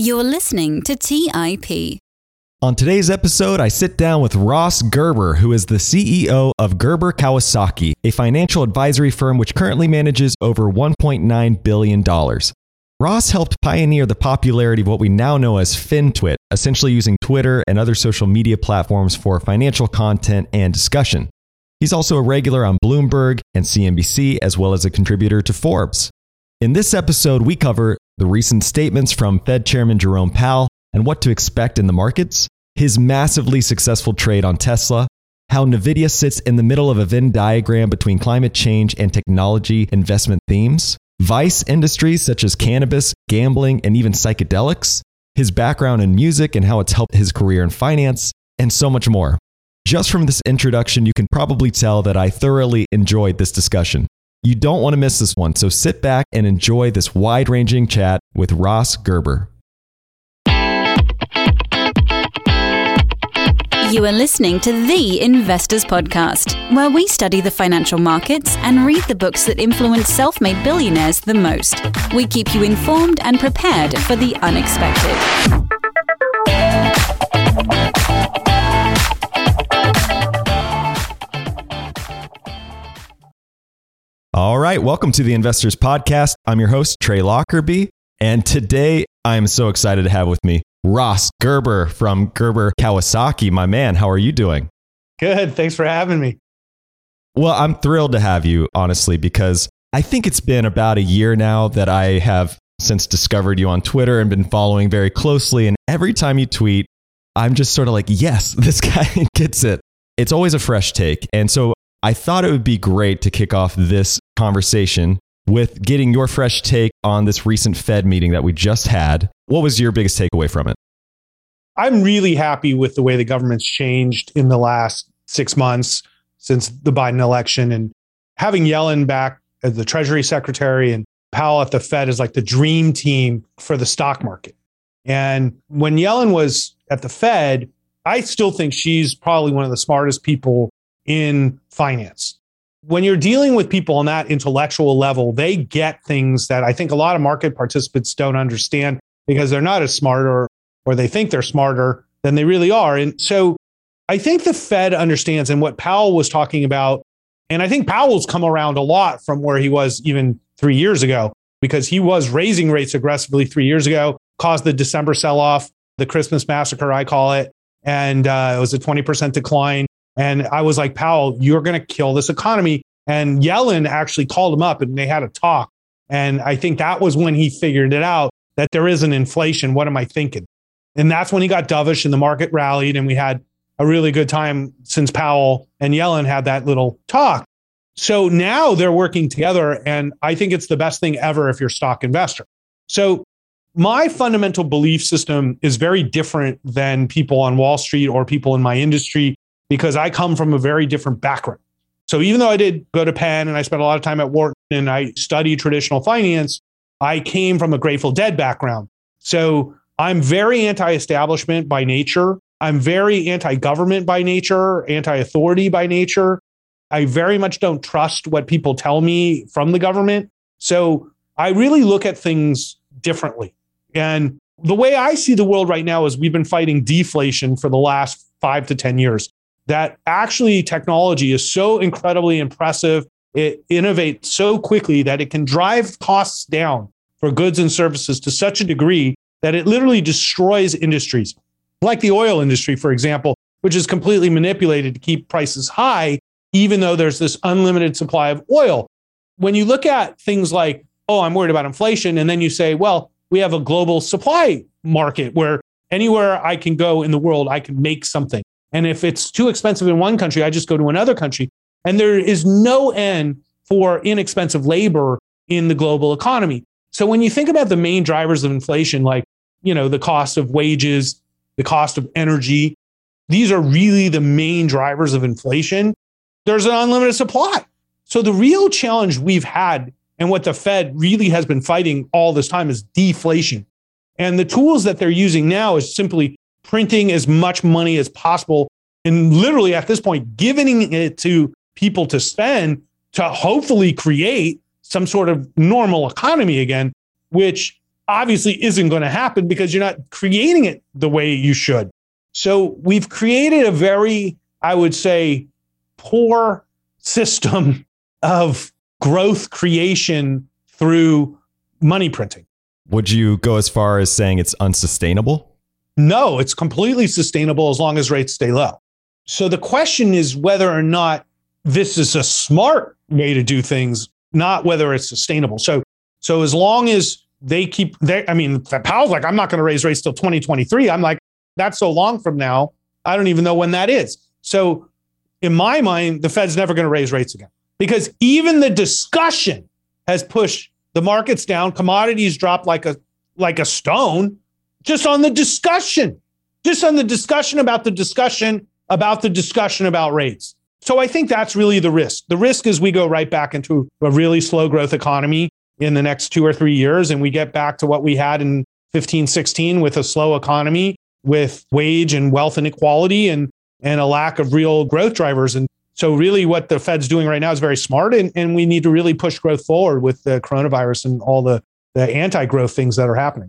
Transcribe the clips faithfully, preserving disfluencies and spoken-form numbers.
You're listening to T I P. On today's episode, I sit down with Ross Gerber, who is the C E O of Gerber Kawasaki, a financial advisory firm which currently manages over one point nine billion dollars. Ross helped pioneer the popularity of what we now know as FinTwit, essentially using Twitter and other social media platforms for financial content and discussion. He's also a regular on Bloomberg and C N B C, as well as a contributor to Forbes. In this episode, we cover the recent statements from Fed Chairman Jerome Powell and what to expect in the markets, his massively successful trade on Tesla, how NVIDIA sits in the middle of a Venn diagram between climate change and technology investment themes, vice industries such as cannabis, gambling, and even psychedelics, his background in music and how it's helped his career in finance, and so much more. Just from this introduction, you can probably tell that I thoroughly enjoyed this discussion. You don't want to miss this one, so sit back and enjoy this wide-ranging chat with Ross Gerber. You are listening to The Investors Podcast, where we study the financial markets and read the books that influence self-made billionaires the most. We keep you informed and prepared for the unexpected. All right, welcome to the Investors Podcast. I'm your host, Trey Lockerbie, and today I'm so excited to have with me Ross Gerber from Gerber Kawasaki. My man, how are you doing? Good, thanks for having me. Well, I'm thrilled to have you, honestly, because I think it's been about a year now that I have since discovered you on Twitter and been following very closely, and every time you tweet, I'm just sort of like, yes, this guy gets it. It's always a fresh take, and so I thought it would be great to kick off this conversation with getting your fresh take on this recent Fed meeting that we just had. What was your biggest takeaway from it? I'm really happy with the way the government's changed in the last six months since the Biden election, and having Yellen back as the Treasury Secretary and Powell at the Fed is like the dream team for the stock market. And when Yellen was at the Fed, I still think she's probably one of the smartest people in finance. When you're dealing with people on that intellectual level, they get things that I think a lot of market participants don't understand because they're not as smart, or, or they think they're smarter than they really are. And so I think the Fed understands, and what Powell was talking about, and I think Powell's come around a lot from where he was even three years ago, because he was raising rates aggressively three years ago, caused the December sell-off, the Christmas massacre, I call it. And uh, it was a twenty percent decline. And I was like, Powell, you're going to kill this economy. And Yellen actually called him up and they had a talk. And I think that was when he figured it out, that there is an inflation. What am I thinking? And that's when he got dovish and the market rallied. And we had a really good time since Powell and Yellen had that little talk. So now they're working together. And I think it's the best thing ever if you're a stock investor. So my fundamental belief system is very different than people on Wall Street or people in my industry, because I come from a very different background. So even though I did go to Penn and I spent a lot of time at Wharton and I studied traditional finance, I came from a Grateful Dead background. So I'm very anti-establishment by nature. I'm very anti-government by nature, anti-authority by nature. I very much don't trust what people tell me from the government. So I really look at things differently. And the way I see the world right now is we've been fighting deflation for the last five to ten years. That actually technology is so incredibly impressive. It innovates so quickly that it can drive costs down for goods and services to such a degree that it literally destroys industries, like the oil industry, for example, which is completely manipulated to keep prices high, even though there's this unlimited supply of oil. When you look at things like, oh, I'm worried about inflation, and then you say, well, we have a global supply market where anywhere I can go in the world, I can make something. And if it's too expensive in one country, I just go to another country. And there is no end for inexpensive labor in the global economy. So when you think about the main drivers of inflation, like, you know, the cost of wages, the cost of energy, these are really the main drivers of inflation. There's an unlimited supply. So the real challenge we've had, and what the Fed really has been fighting all this time, is deflation. And the tools that they're using now is simply printing as much money as possible, and literally at this point, giving it to people to spend to hopefully create some sort of normal economy again, which obviously isn't going to happen because you're not creating it the way you should. So we've created a very, I would say, poor system of growth creation through money printing. Would you go as far as saying it's unsustainable? No, it's completely sustainable as long as rates stay low. So the question is whether or not this is a smart way to do things, not whether it's sustainable. So, so as long as they keep, they, I mean, Powell's like, I'm not going to raise rates till twenty twenty-three. I'm like, that's so long from now. I don't even know when that is. So in my mind, the Fed's never going to raise rates again because even the discussion has pushed the markets down. Commodities dropped like a, like a stone just on the discussion, just on the discussion about the discussion about the discussion about rates. So I think that's really the risk. The risk is we go right back into a really slow growth economy in the next two or three years. And we get back to what we had in fifteen, sixteen with a slow economy, with wage and wealth inequality and, and a lack of real growth drivers. And so really what the Fed's doing right now is very smart. And, and we need to really push growth forward with the coronavirus and all the, the anti-growth things that are happening.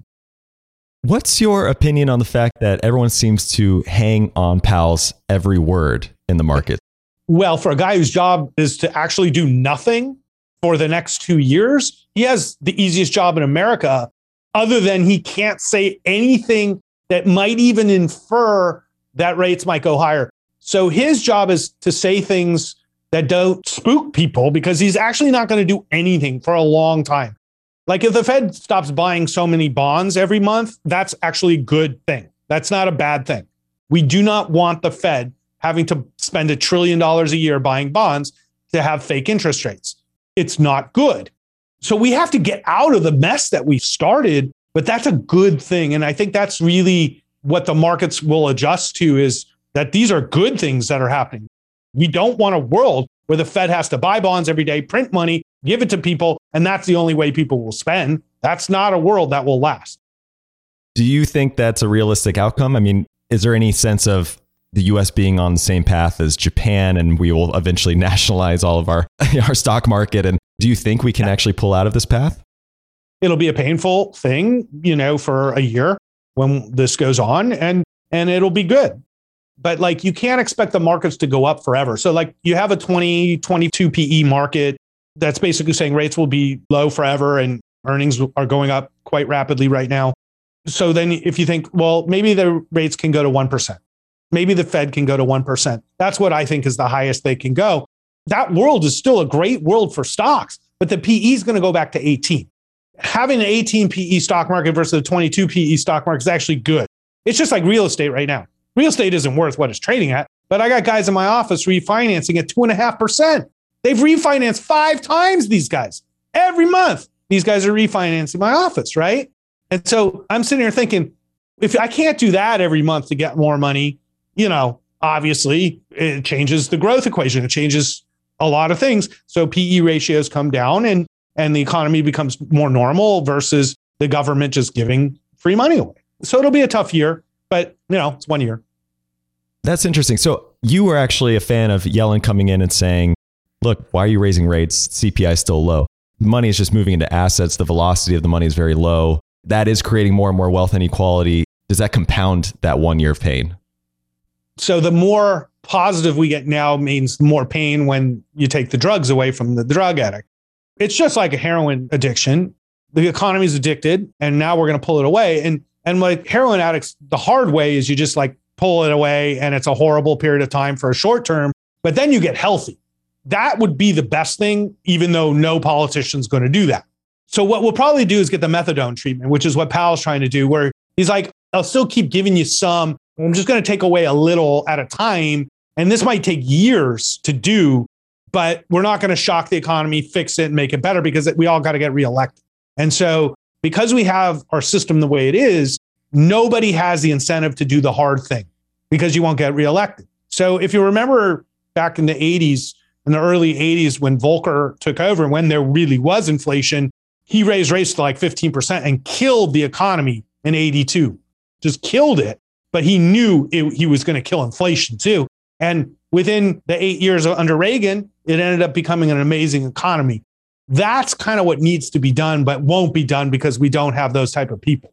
What's your opinion on the fact that everyone seems to hang on Powell's every word in the market? Well, for a guy whose job is to actually do nothing for the next two years, he has the easiest job in America, other than he can't say anything that might even infer that rates might go higher. So his job is to say things that don't spook people because he's actually not going to do anything for a long time. Like if the Fed stops buying so many bonds every month, that's actually a good thing. That's not a bad thing. We do not want the Fed having to spend a trillion dollars a year buying bonds to have fake interest rates. It's not good. So we have to get out of the mess that we've started, but that's a good thing. And I think that's really what the markets will adjust to, is that these are good things that are happening. We don't want a world where the Fed has to buy bonds every day, print money, give it to people, and that's the only way people will spend. That's not a world that will last. Do you think that's a realistic outcome? I mean, is there any sense of the U S being on the same path as Japan and we will eventually nationalize all of our, our stock market? And do you think we can actually pull out of this path? It'll be a painful thing, you know, for a year when this goes on, and and it'll be good. But like, you can't expect the markets to go up forever. So like you have a twenty, twenty-two P E market that's basically saying rates will be low forever and earnings are going up quite rapidly right now. So then if you think, well, maybe the rates can go to one percent. Maybe the Fed can go to one percent. That's what I think is the highest they can go. That world is still a great world for stocks, but the P E is going to go back to eighteen. Having an eighteen P E stock market versus a twenty-two P E stock market is actually good. It's just like real estate right now. Real estate isn't worth what it's trading at, but I got guys in my office refinancing at two and a half percent. They've refinanced five times, these guys. Every month, these guys are refinancing my office, right? And so I'm sitting here thinking, if I can't do that every month to get more money, you know, obviously it changes the growth equation. It changes a lot of things. So P E ratios come down and, and the economy becomes more normal versus the government just giving free money away. So it'll be a tough year, but you know, it's one year. That's interesting. So you were actually a fan of Yellen coming in and saying, look, why are you raising rates? C P I is still low. Money is just moving into assets. The velocity of the money is very low. That is creating more and more wealth inequality. Does that compound that one year of pain? So the more positive we get now means more pain when you take the drugs away from the drug addict. It's just like a heroin addiction. The economy is addicted, and now we're going to pull it away. And and like heroin addicts, the hard way is you just like pull it away, and it's a horrible period of time for a short term, but then you get healthy. That would be the best thing, even though no politician's going to do that. So what we'll probably do is get the methadone treatment, which is what Powell's trying to do, where he's like, I'll still keep giving you some. I'm just going to take away a little at a time. And this might take years to do, but we're not going to shock the economy, fix it, and make it better because we all got to get reelected. And so because we have our system the way it is, nobody has the incentive to do the hard thing because you won't get reelected. So if you remember back in the eighties, in the early eighties, when Volcker took over and when there really was inflation, he raised rates to like fifteen percent and killed the economy in eighty-two, just killed it. But he knew it, he was going to kill inflation too. And within the eight years under Reagan, it ended up becoming an amazing economy. That's kind of what needs to be done, but won't be done because we don't have those type of people.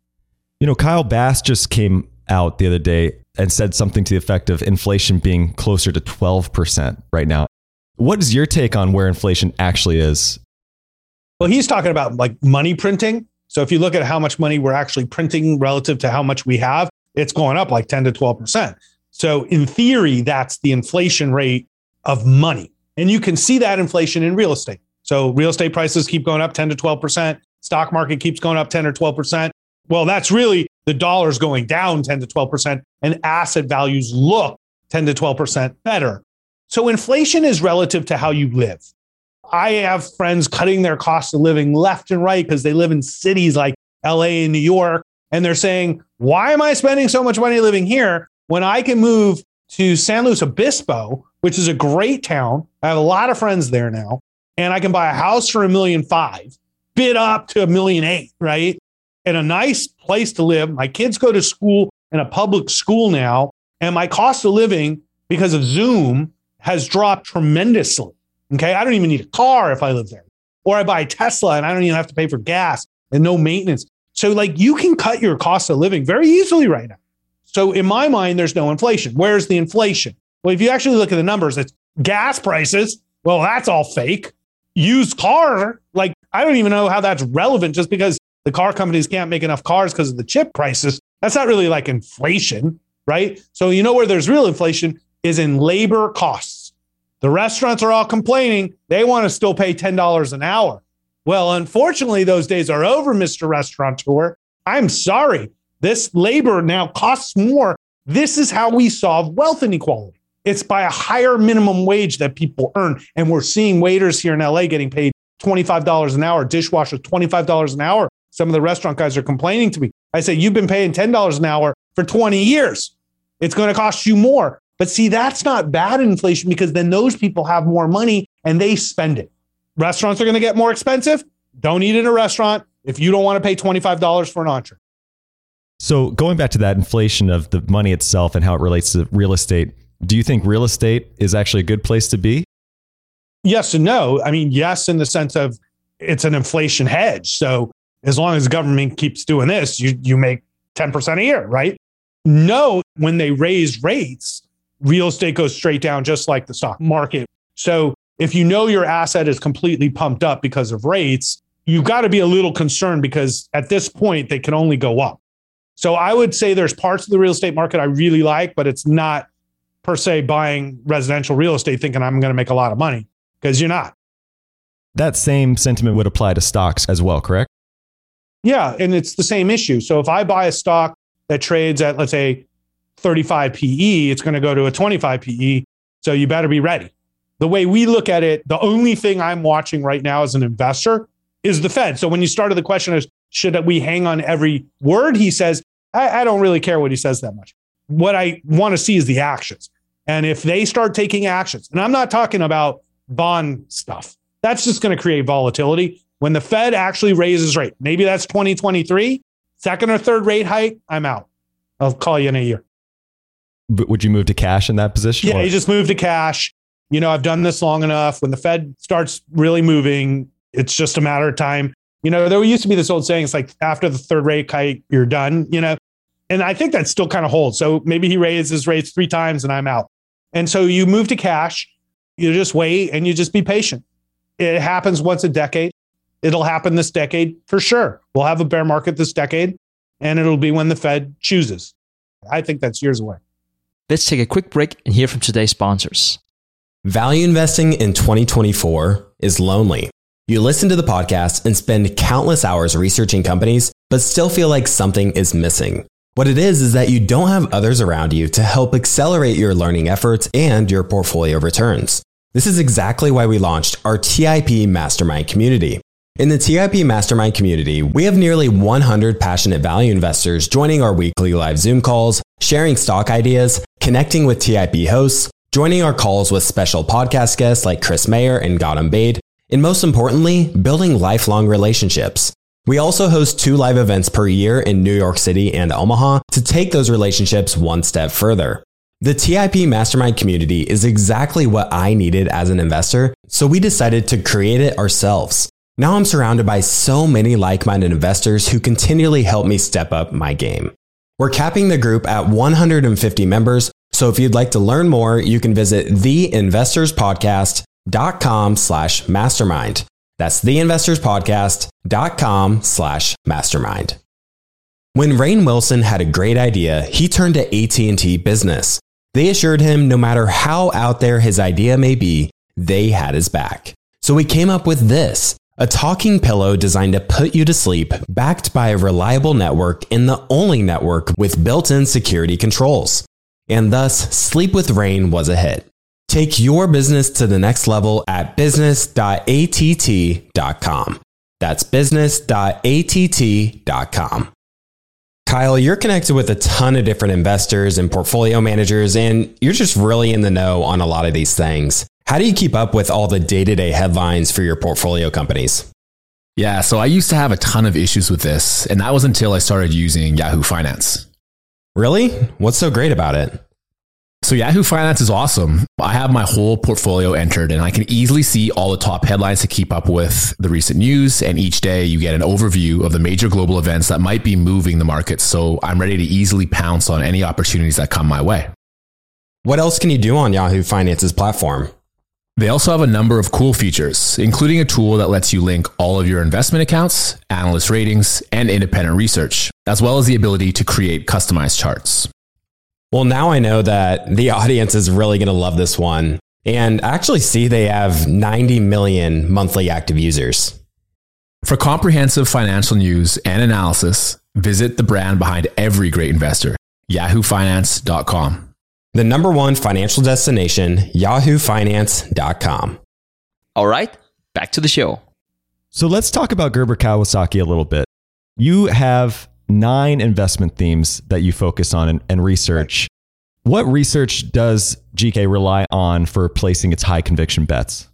You know, Kyle Bass just came out the other day and said something to the effect of inflation being closer to twelve percent right now. What is your take on where inflation actually is? Well, he's talking about like money printing. So if you look at how much money we're actually printing relative to how much we have, it's going up like ten to twelve percent. So in theory, that's the inflation rate of money. And you can see that inflation in real estate. So real estate prices keep going up ten to twelve percent. Stock market keeps going up ten or twelve percent. Well, that's really the dollar's going down ten to twelve percent and asset values look ten to twelve percent better. So inflation is relative to how you live. I have friends cutting their cost of living left and right because they live in cities like L A and New York. And they're saying, why am I spending so much money living here when I can move to San Luis Obispo, which is a great town? I have a lot of friends there now. And I can buy a house for a million five, bid up to a million eight, right? And a nice place to live. My kids go to school in a public school now. And my cost of living, because of Zoom, has dropped tremendously. Okay. I don't even need a car if I live there. Or I buy a Tesla and I don't even have to pay for gas and no maintenance. So like you can cut your cost of living very easily right now. So in my mind, there's no inflation. Where's the inflation? Well, if you actually look at the numbers, it's gas prices. Well, that's all fake. Used car, like I don't even know how that's relevant just because the car companies can't make enough cars because of the chip prices. That's not really like inflation, right? So you know where there's real inflation is in labor costs. The restaurants are all complaining. They want to still pay ten dollars an hour. Well, unfortunately, those days are over, Mister Restaurateur. I'm sorry. This labor now costs more. This is how we solve wealth inequality. It's by a higher minimum wage that people earn. And we're seeing waiters here in L A getting paid twenty-five dollars an hour, dishwashers twenty-five dollars an hour. Some of the restaurant guys are complaining to me. I say, you've been paying ten dollars an hour for twenty years. It's going to cost you more. But see, that's not bad inflation because then those people have more money and they spend it. Restaurants are going to get more expensive. Don't eat in a restaurant if you don't want to pay twenty-five dollars for an entree. So going back to that inflation of the money itself and how it relates to real estate, do you think real estate is actually a good place to be? Yes and no. I mean, yes, in the sense of it's an inflation hedge. So as long as the government keeps doing this, you, you make ten percent a year, right? No, when they raise rates, real estate goes straight down just like the stock market. So if you know your asset is completely pumped up because of rates, you've got to be a little concerned because at this point, they can only go up. So I would say there's parts of the real estate market I really like, but it's not per se buying residential real estate thinking I'm going to make a lot of money because you're not. That same sentiment would apply to stocks as well, correct? Yeah, and it's the same issue. So if I buy a stock that trades at, let's say, thirty-five P E, it's going to go to a twenty-five P E. So you better be ready. The way we look at it, the only thing I'm watching right now as an investor is the Fed. So when you started the question is, should we hang on every word he says? I, I don't really care what he says that much. What I want to see is the actions. And if they start taking actions, and I'm not talking about bond stuff, that's just going to create volatility. When the Fed actually raises rate, maybe that's twenty twenty-three, second or third rate hike, I'm out. I'll call you in a year. But would you move to cash in that position? Yeah, or? You just move to cash. You know, I've done this long enough. When the Fed starts really moving, it's just a matter of time. You know, there used to be this old saying, it's like after the third rate hike, you're done, you know, and I think that still kind of holds. So maybe he raises rates three times and I'm out. And so you move to cash, you just wait and you just be patient. It happens once a decade. It'll happen this decade for sure. We'll have a bear market this decade and it'll be when the Fed chooses. I think that's years away. Let's take a quick break and hear from today's sponsors. Value investing in twenty twenty-four is lonely. You listen to the podcast and spend countless hours researching companies, but still feel like something is missing. What it is is that you don't have others around you to help accelerate your learning efforts and your portfolio returns. This is exactly why we launched our T I P Mastermind community. In the T I P Mastermind community, we have nearly one hundred passionate value investors joining our weekly live Zoom calls, sharing stock ideas, connecting with T I P hosts, joining our calls with special podcast guests like Chris Mayer and Gautam Baid, and most importantly, building lifelong relationships. We also host two live events per year in New York City and Omaha to take those relationships one step further. The T I P Mastermind community is exactly what I needed as an investor, so we decided to create it ourselves. Now I'm surrounded by so many like-minded investors who continually help me step up my game. We're capping the group at one hundred fifty members, so if you'd like to learn more, you can visit theinvestorspodcast.com slash mastermind. That's theinvestorspodcast.com slash mastermind. When Rainn Wilson had a great idea, he turned to A T and T Business. They assured him no matter how out there his idea may be, they had his back. So we came up with this, a talking pillow designed to put you to sleep, backed by a reliable network and the only network with built-in security controls. And thus, Sleep with Rainn was a hit. Take your business to the next level at business dot a t t dot com. That's business dot a t t dot com. Kyle, you're connected with a ton of different investors and portfolio managers, and you're just really in the know on a lot of these things. How do you keep up with all the day-to-day headlines for your portfolio companies? Yeah, so I used to have a ton of issues with this, and that was until I started using Yahoo Finance. Really? What's so great about it? So Yahoo Finance is awesome. I have my whole portfolio entered and I can easily see all the top headlines to keep up with the recent news. And each day you get an overview of the major global events that might be moving the market. So I'm ready to easily pounce on any opportunities that come my way. What else can you do on Yahoo Finance's platform? They also have a number of cool features, including a tool that lets you link all of your investment accounts, analyst ratings, and independent research, as well as the ability to create customized charts. Well, now I know that the audience is really going to love this one. And I actually see they have ninety million monthly active users. For comprehensive financial news and analysis, visit the brand behind every great investor, yahoo finance dot com. The number one financial destination, yahoo finance dot com. All right, back to the show. So let's talk about Gerber Kawasaki a little bit. You have nine investment themes that you focus on and, and research. What research does G K rely on for placing its high conviction bets?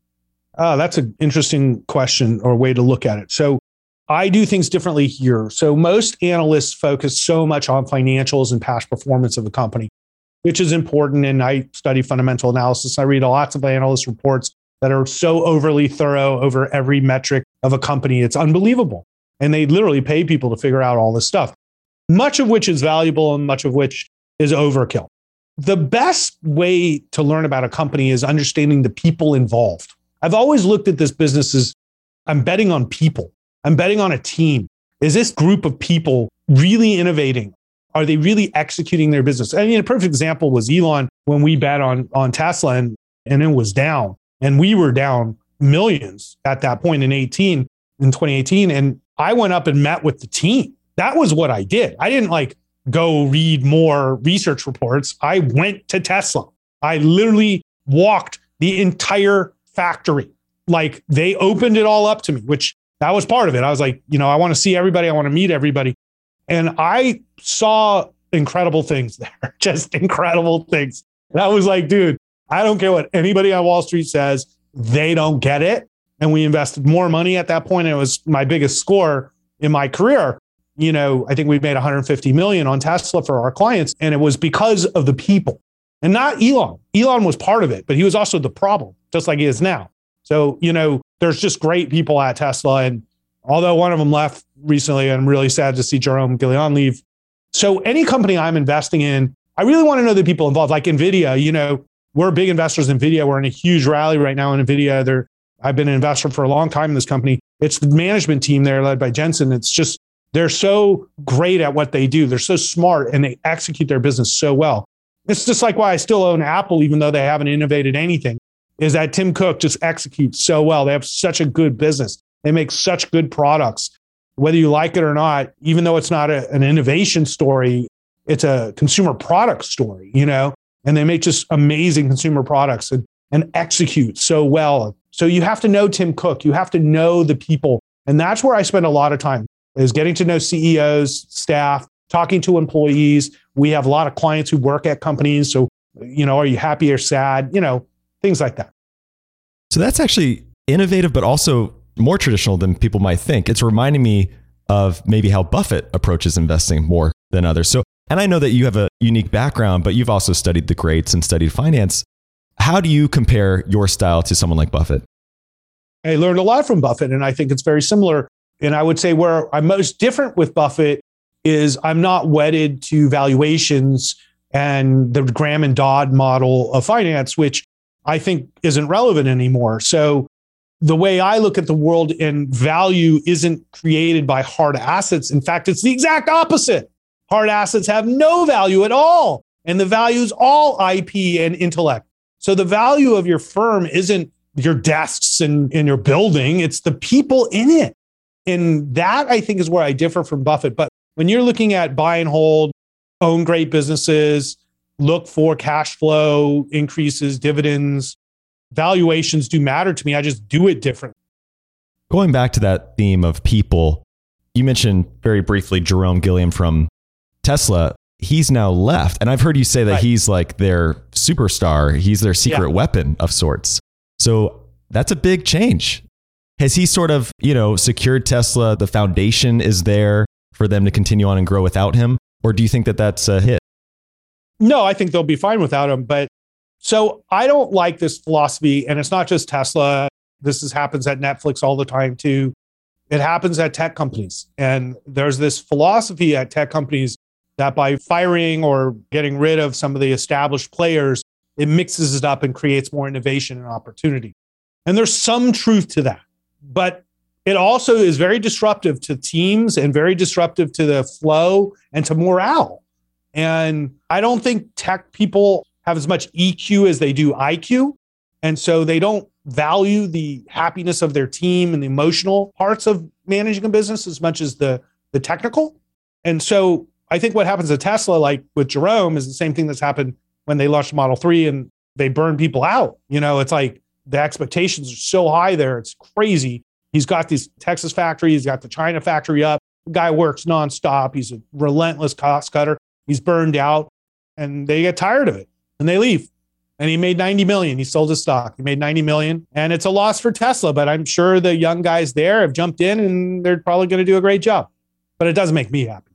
Uh, that's an interesting question or way to look at it. So I do things differently here. So most analysts focus so much on financials and past performance of a company, which is important. And I study fundamental analysis. I read lots of analyst reports that are so overly thorough over every metric of a company. It's unbelievable. And they literally pay people to figure out all this stuff, much of which is valuable and much of which is overkill. The best way to learn about a company is understanding the people involved. I've always looked at this business as I'm betting on people. I'm betting on a team. Is this group of people really innovating? Are they really executing their business? I mean, a perfect example was Elon when we bet on, on Tesla and, and it was down. And we were down millions at that point in eighteen, in twenty eighteen. And I went up and met with the team. That was what I did. I didn't like go read more research reports. I went to Tesla. I literally walked the entire factory. Like they opened it all up to me, which that was part of it. I was like, you know, I want to see everybody. I want to meet everybody. And I saw incredible things there, just incredible things. And I was like, dude, I don't care what anybody on Wall Street says. They don't get it. And we invested more money at that point. And it was my biggest score in my career. You know, I think we made one hundred fifty million on Tesla for our clients. And it was because of the people and not Elon. Elon was part of it, but he was also the problem, just like he is now. So, you know, there's just great people at Tesla. And although one of them left recently, I'm really sad to see Jerome Guillen leave. So any company I'm investing in, I really want to know the people involved. Like NVIDIA, you know, we're big investors in NVIDIA. We're in a huge rally right now in NVIDIA. They're I've been an investor for a long time in this company. It's the management team there led by Jensen. It's just, they're so great at what they do. They're so smart and they execute their business so well. It's just like why I still own Apple, even though they haven't innovated anything, is that Tim Cook just executes so well. They have such a good business. They make such good products. Whether you like it or not, even though it's not a, an innovation story, it's a consumer product story, you know, and they make just amazing consumer products and, and execute so well. So you have to know Tim Cook. You have to know the people. And that's where I spend a lot of time, is getting to know C E Os, staff, talking to employees. We have a lot of clients who work at companies. So, you know, are you happy or sad? You know, things like that. So that's actually innovative, but also more traditional than people might think. It's reminding me of maybe how Buffett approaches investing more than others. So And I know that you have a unique background, but you've also studied the greats and studied finance. How do you compare your style to someone like Buffett? I learned a lot from Buffett, and I think it's very similar. And I would say where I'm most different with Buffett is I'm not wedded to valuations and the Graham and Dodd model of finance, which I think isn't relevant anymore. So the way I look at the world, and value isn't created by hard assets. In fact, it's the exact opposite. Hard assets have no value at all. And the value is all I P and intellect. So the value of your firm isn't your desks and, and your building, it's the people in it. And that, I think, is where I differ from Buffett. But when you're looking at buy and hold, own great businesses, look for cash flow increases, dividends, valuations do matter to me. I just do it differently. Going back to that theme of people, you mentioned very briefly Jerome Gilliam from Tesla. He's now left. And I've heard you say that right. he's like their superstar. He's their secret yeah. weapon of sorts. So that's a big change. Has he sort of, you know, secured Tesla? The foundation is there for them to continue on and grow without him? Or do you think that that's a hit? No, I think they'll be fine without him. But so I don't like this philosophy. And it's not just Tesla. This is, happens at Netflix all the time too. It happens at tech companies. And there's this philosophy at tech companies that by firing or getting rid of some of the established players, it mixes it up and creates more innovation and opportunity. And there's some truth to that. But it also is very disruptive to teams and very disruptive to the flow and to morale. And I don't think tech people have as much E Q as they do I Q. And so they don't value the happiness of their team and the emotional parts of managing a business as much as the, the technical. And so I think what happens at Tesla, like with Jerome, is the same thing that's happened when they launched Model three and they burn people out. You know, it's like the expectations are so high there. It's crazy. He's got this Texas factory. He's got the China factory up. The guy works nonstop. He's a relentless cost cutter. He's burned out and they get tired of it and they leave. And he made ninety million. He sold his stock. He made ninety million. And it's a loss for Tesla, but I'm sure the young guys there have jumped in and they're probably going to do a great job. But it doesn't make me happy.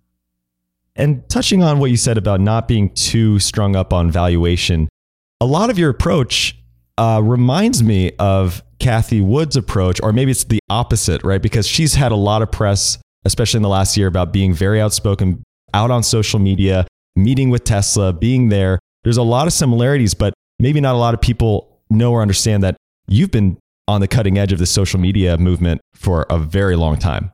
And touching on what you said about not being too strung up on valuation, a lot of your approach uh, reminds me of Cathie Wood's approach, or maybe it's the opposite, right? Because she's had a lot of press, especially in the last year, about being very outspoken, out on social media, meeting with Tesla, being there. There's a lot of similarities, but maybe not a lot of people know or understand that you've been on the cutting edge of the social media movement for a very long time.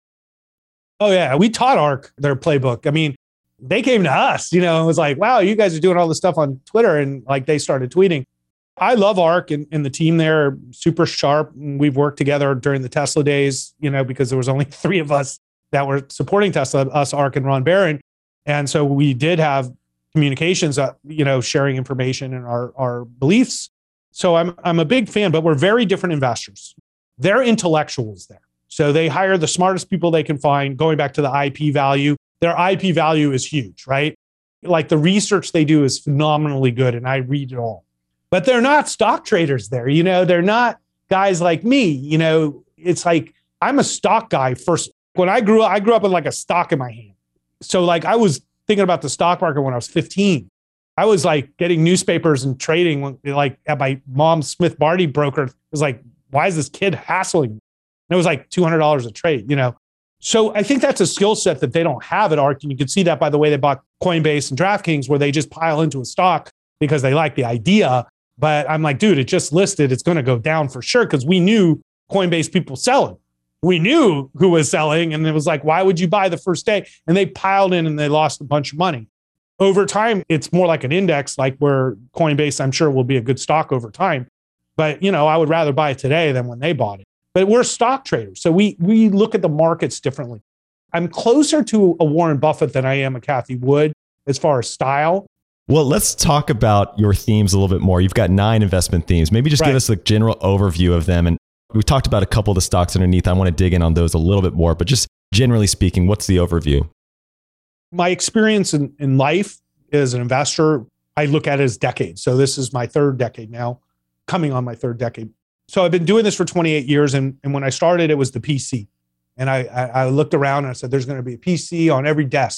Oh yeah, we taught ARK their playbook. I mean, they came to us, you know, it was like, wow, you guys are doing all this stuff on Twitter. And like they started tweeting. I love ARK and, and the team there, super sharp. And we've worked together during the Tesla days, you know, because there was only three of us that were supporting Tesla, us, ARK, and Ron Barron. And so we did have communications, uh, you know, sharing information and our, our beliefs. So I'm, I'm a big fan, but we're very different investors. They're intellectuals there. So they hire the smartest people they can find, going back to the I P value. Their I P value is huge, right? Like the research they do is phenomenally good and I read it all. But they're not stock traders there. You know, they're not guys like me. You know, it's like I'm a stock guy first. When I grew up, I grew up with like a stock in my hand. So like I was thinking about the stock market when I was fifteen. I was like getting newspapers and trading when, like at my mom's Smith Barney broker. It was like, why is this kid hassling me? And it was like two hundred dollars a trade, you know? So I think that's a skill set that they don't have at ARK. And you can see that by the way they bought Coinbase and DraftKings, where they just pile into a stock because they like the idea. But I'm like, dude, it just listed. It's going to go down for sure because we knew Coinbase people selling. We knew who was selling. And it was like, why would you buy the first day? And they piled in and they lost a bunch of money. Over time, it's more like an index, like where Coinbase, I'm sure, will be a good stock over time. But, you know, I would rather buy it today than when they bought it. But we're stock traders. So we we look at the markets differently. I'm closer to a Warren Buffett than I am a Cathie Wood as far as style. Well, let's talk about your themes a little bit more. You've got nine investment themes. Maybe just right. give us a general overview of them. And we talked about a couple of the stocks underneath. I want to dig in on those a little bit more. But just generally speaking, what's the overview? My experience in, in life as an investor, I look at it as decades. So this is my third decade now, coming on my third decade. So I've been doing this for twenty-eight years. And, and when I started, it was the P C. And I, I, I looked around and I said, there's going to be a P C on every desk.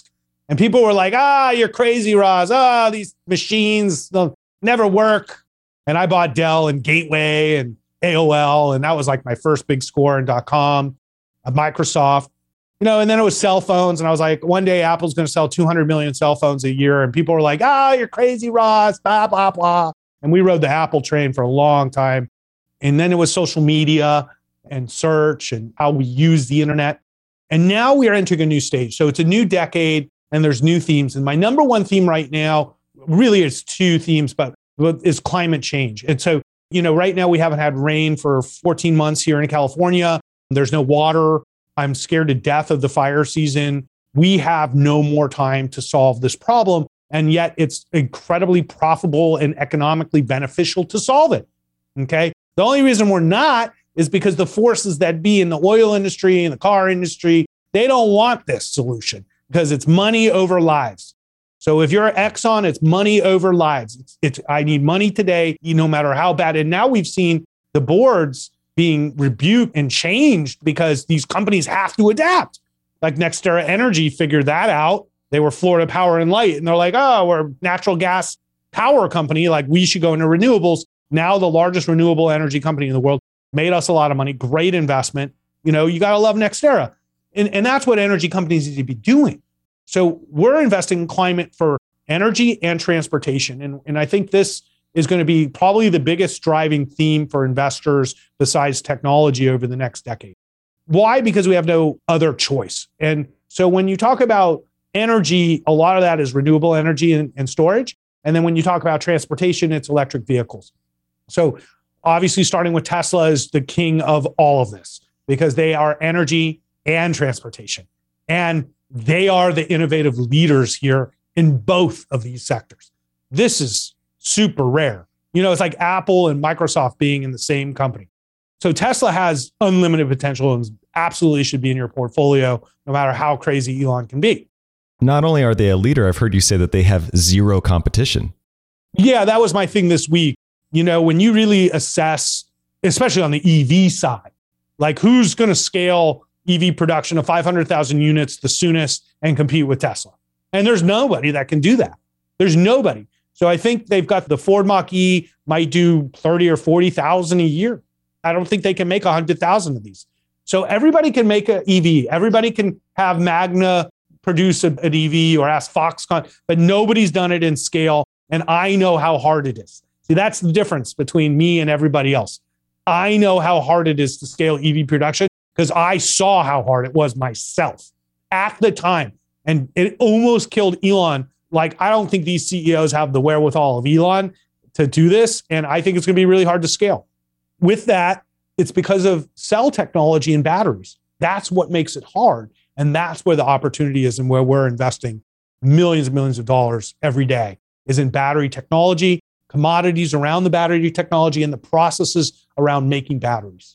And people were like, ah, you're crazy, Ross. Ah, these machines, they'll never work. And I bought Dell and Gateway and A O L. And that was like my first big score in dot-com, uh, Microsoft. You know, and then it was cell phones. And I was like, one day Apple's going to sell two hundred million cell phones a year. And people were like, ah, you're crazy, Ross, blah, blah, blah. And we rode the Apple train for a long time. And then it was social media and search and how we use the internet. And now we are entering a new stage. So it's a new decade and there's new themes. And my number one theme right now, really is two themes, but is climate change. And so, you know, right now we haven't had rain for fourteen months here in California. There's no water. I'm scared to death of the fire season. We have no more time to solve this problem. And yet it's incredibly profitable and economically beneficial to solve it. Okay. The only reason we're not is because the forces that be in the oil industry and the car industry, they don't want this solution because it's money over lives. So if you're Exxon, it's money over lives. It's, it's I need money today, no matter how bad. And now we've seen the boards being rebuked and changed because these companies have to adapt. Like NextEra Energy figured that out. They were Florida Power and Light, and they're like, oh, we're a natural gas power company. Like we should go into renewables. Now the largest renewable energy company in the world made us a lot of money. Great investment. You know, you got to love NextEra. And, and that's what energy companies need to be doing. So we're investing in climate for energy and transportation. And, and I think this is going to be probably the biggest driving theme for investors besides technology over the next decade. Why? Because we have no other choice. And so when you talk about energy, a lot of that is renewable energy and, and storage. And then when you talk about transportation, it's electric vehicles. So obviously starting with Tesla is the king of all of this because they are energy and transportation. And they are the innovative leaders here in both of these sectors. This is super rare. You know, it's like Apple and Microsoft being in the same company. So Tesla has unlimited potential and absolutely should be in your portfolio, no matter how crazy Elon can be. Not only are they a leader, I've heard you say that they have zero competition. Yeah, that was my thing this week. You know, when you really assess, especially on the E V side, like who's going to scale E V production of five hundred thousand units the soonest and compete with Tesla? And there's nobody that can do that. There's nobody. So I think they've got the Ford Mach-E might do thirty or forty thousand a year. I don't think they can make one hundred thousand of these. So everybody can make an E V. Everybody can have Magna produce a, an E V or ask Foxconn, but nobody's done it in scale. And I know how hard it is. See, that's the difference between me and everybody else. I know how hard it is to scale E V production because I saw how hard it was myself at the time. And it almost killed Elon. Like, I don't think these C E Os have the wherewithal of Elon to do this. And I think it's going to be really hard to scale. With that, it's because of cell technology and batteries. That's what makes it hard. And that's where the opportunity is and where we're investing millions and millions of dollars every day is in battery technology, commodities around the battery technology, and the processes around making batteries.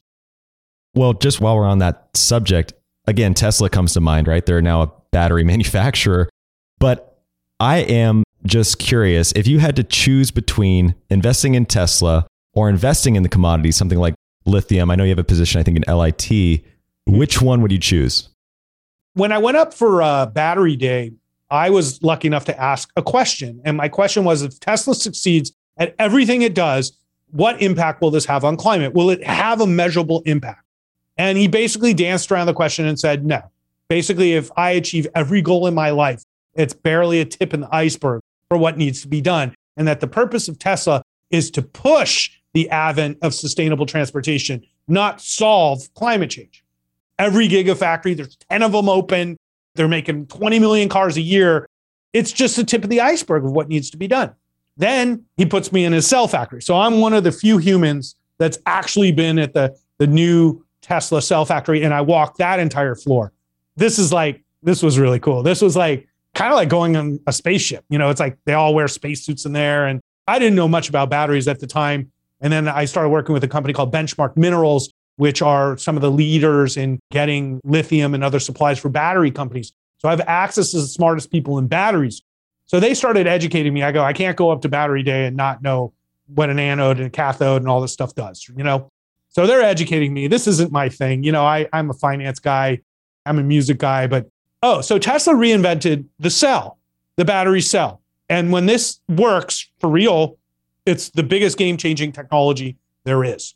Well, just while we're on that subject, again, Tesla comes to mind, right? They're now a battery manufacturer. But I am just curious, if you had to choose between investing in Tesla or investing in the commodities, something like lithium, I know you have a position, I think, in L I T, which one would you choose? When I went up for uh, Battery Day, I was lucky enough to ask a question. And my question was, if Tesla succeeds at everything it does, what impact will this have on climate? Will it have a measurable impact? And he basically danced around the question and said, no. Basically, if I achieve every goal in my life, it's barely a tip in the iceberg for what needs to be done. And that the purpose of Tesla is to push the advent of sustainable transportation, not solve climate change. Every gigafactory, there's ten of them open. They're making twenty million cars a year. It's just the tip of the iceberg of what needs to be done. Then he puts me in his cell factory. So I'm one of the few humans that's actually been at the, the new Tesla cell factory, and I walked that entire floor. This is like, this was really cool. This was like, kind of like going on a spaceship. You know, it's like they all wear spacesuits in there. And I didn't know much about batteries at the time. And then I started working with a company called Benchmark Minerals, which are some of the leaders in getting lithium and other supplies for battery companies. So I have access to the smartest people in batteries. So they started educating me. I go, I can't go up to Battery Day and not know what an anode and a cathode and all this stuff does, you know? So they're educating me. This isn't my thing. You know, I, I'm a finance guy. I'm a music guy, but Oh, so Tesla reinvented the cell, the battery cell. And when this works for real, it's the biggest game-changing technology there is.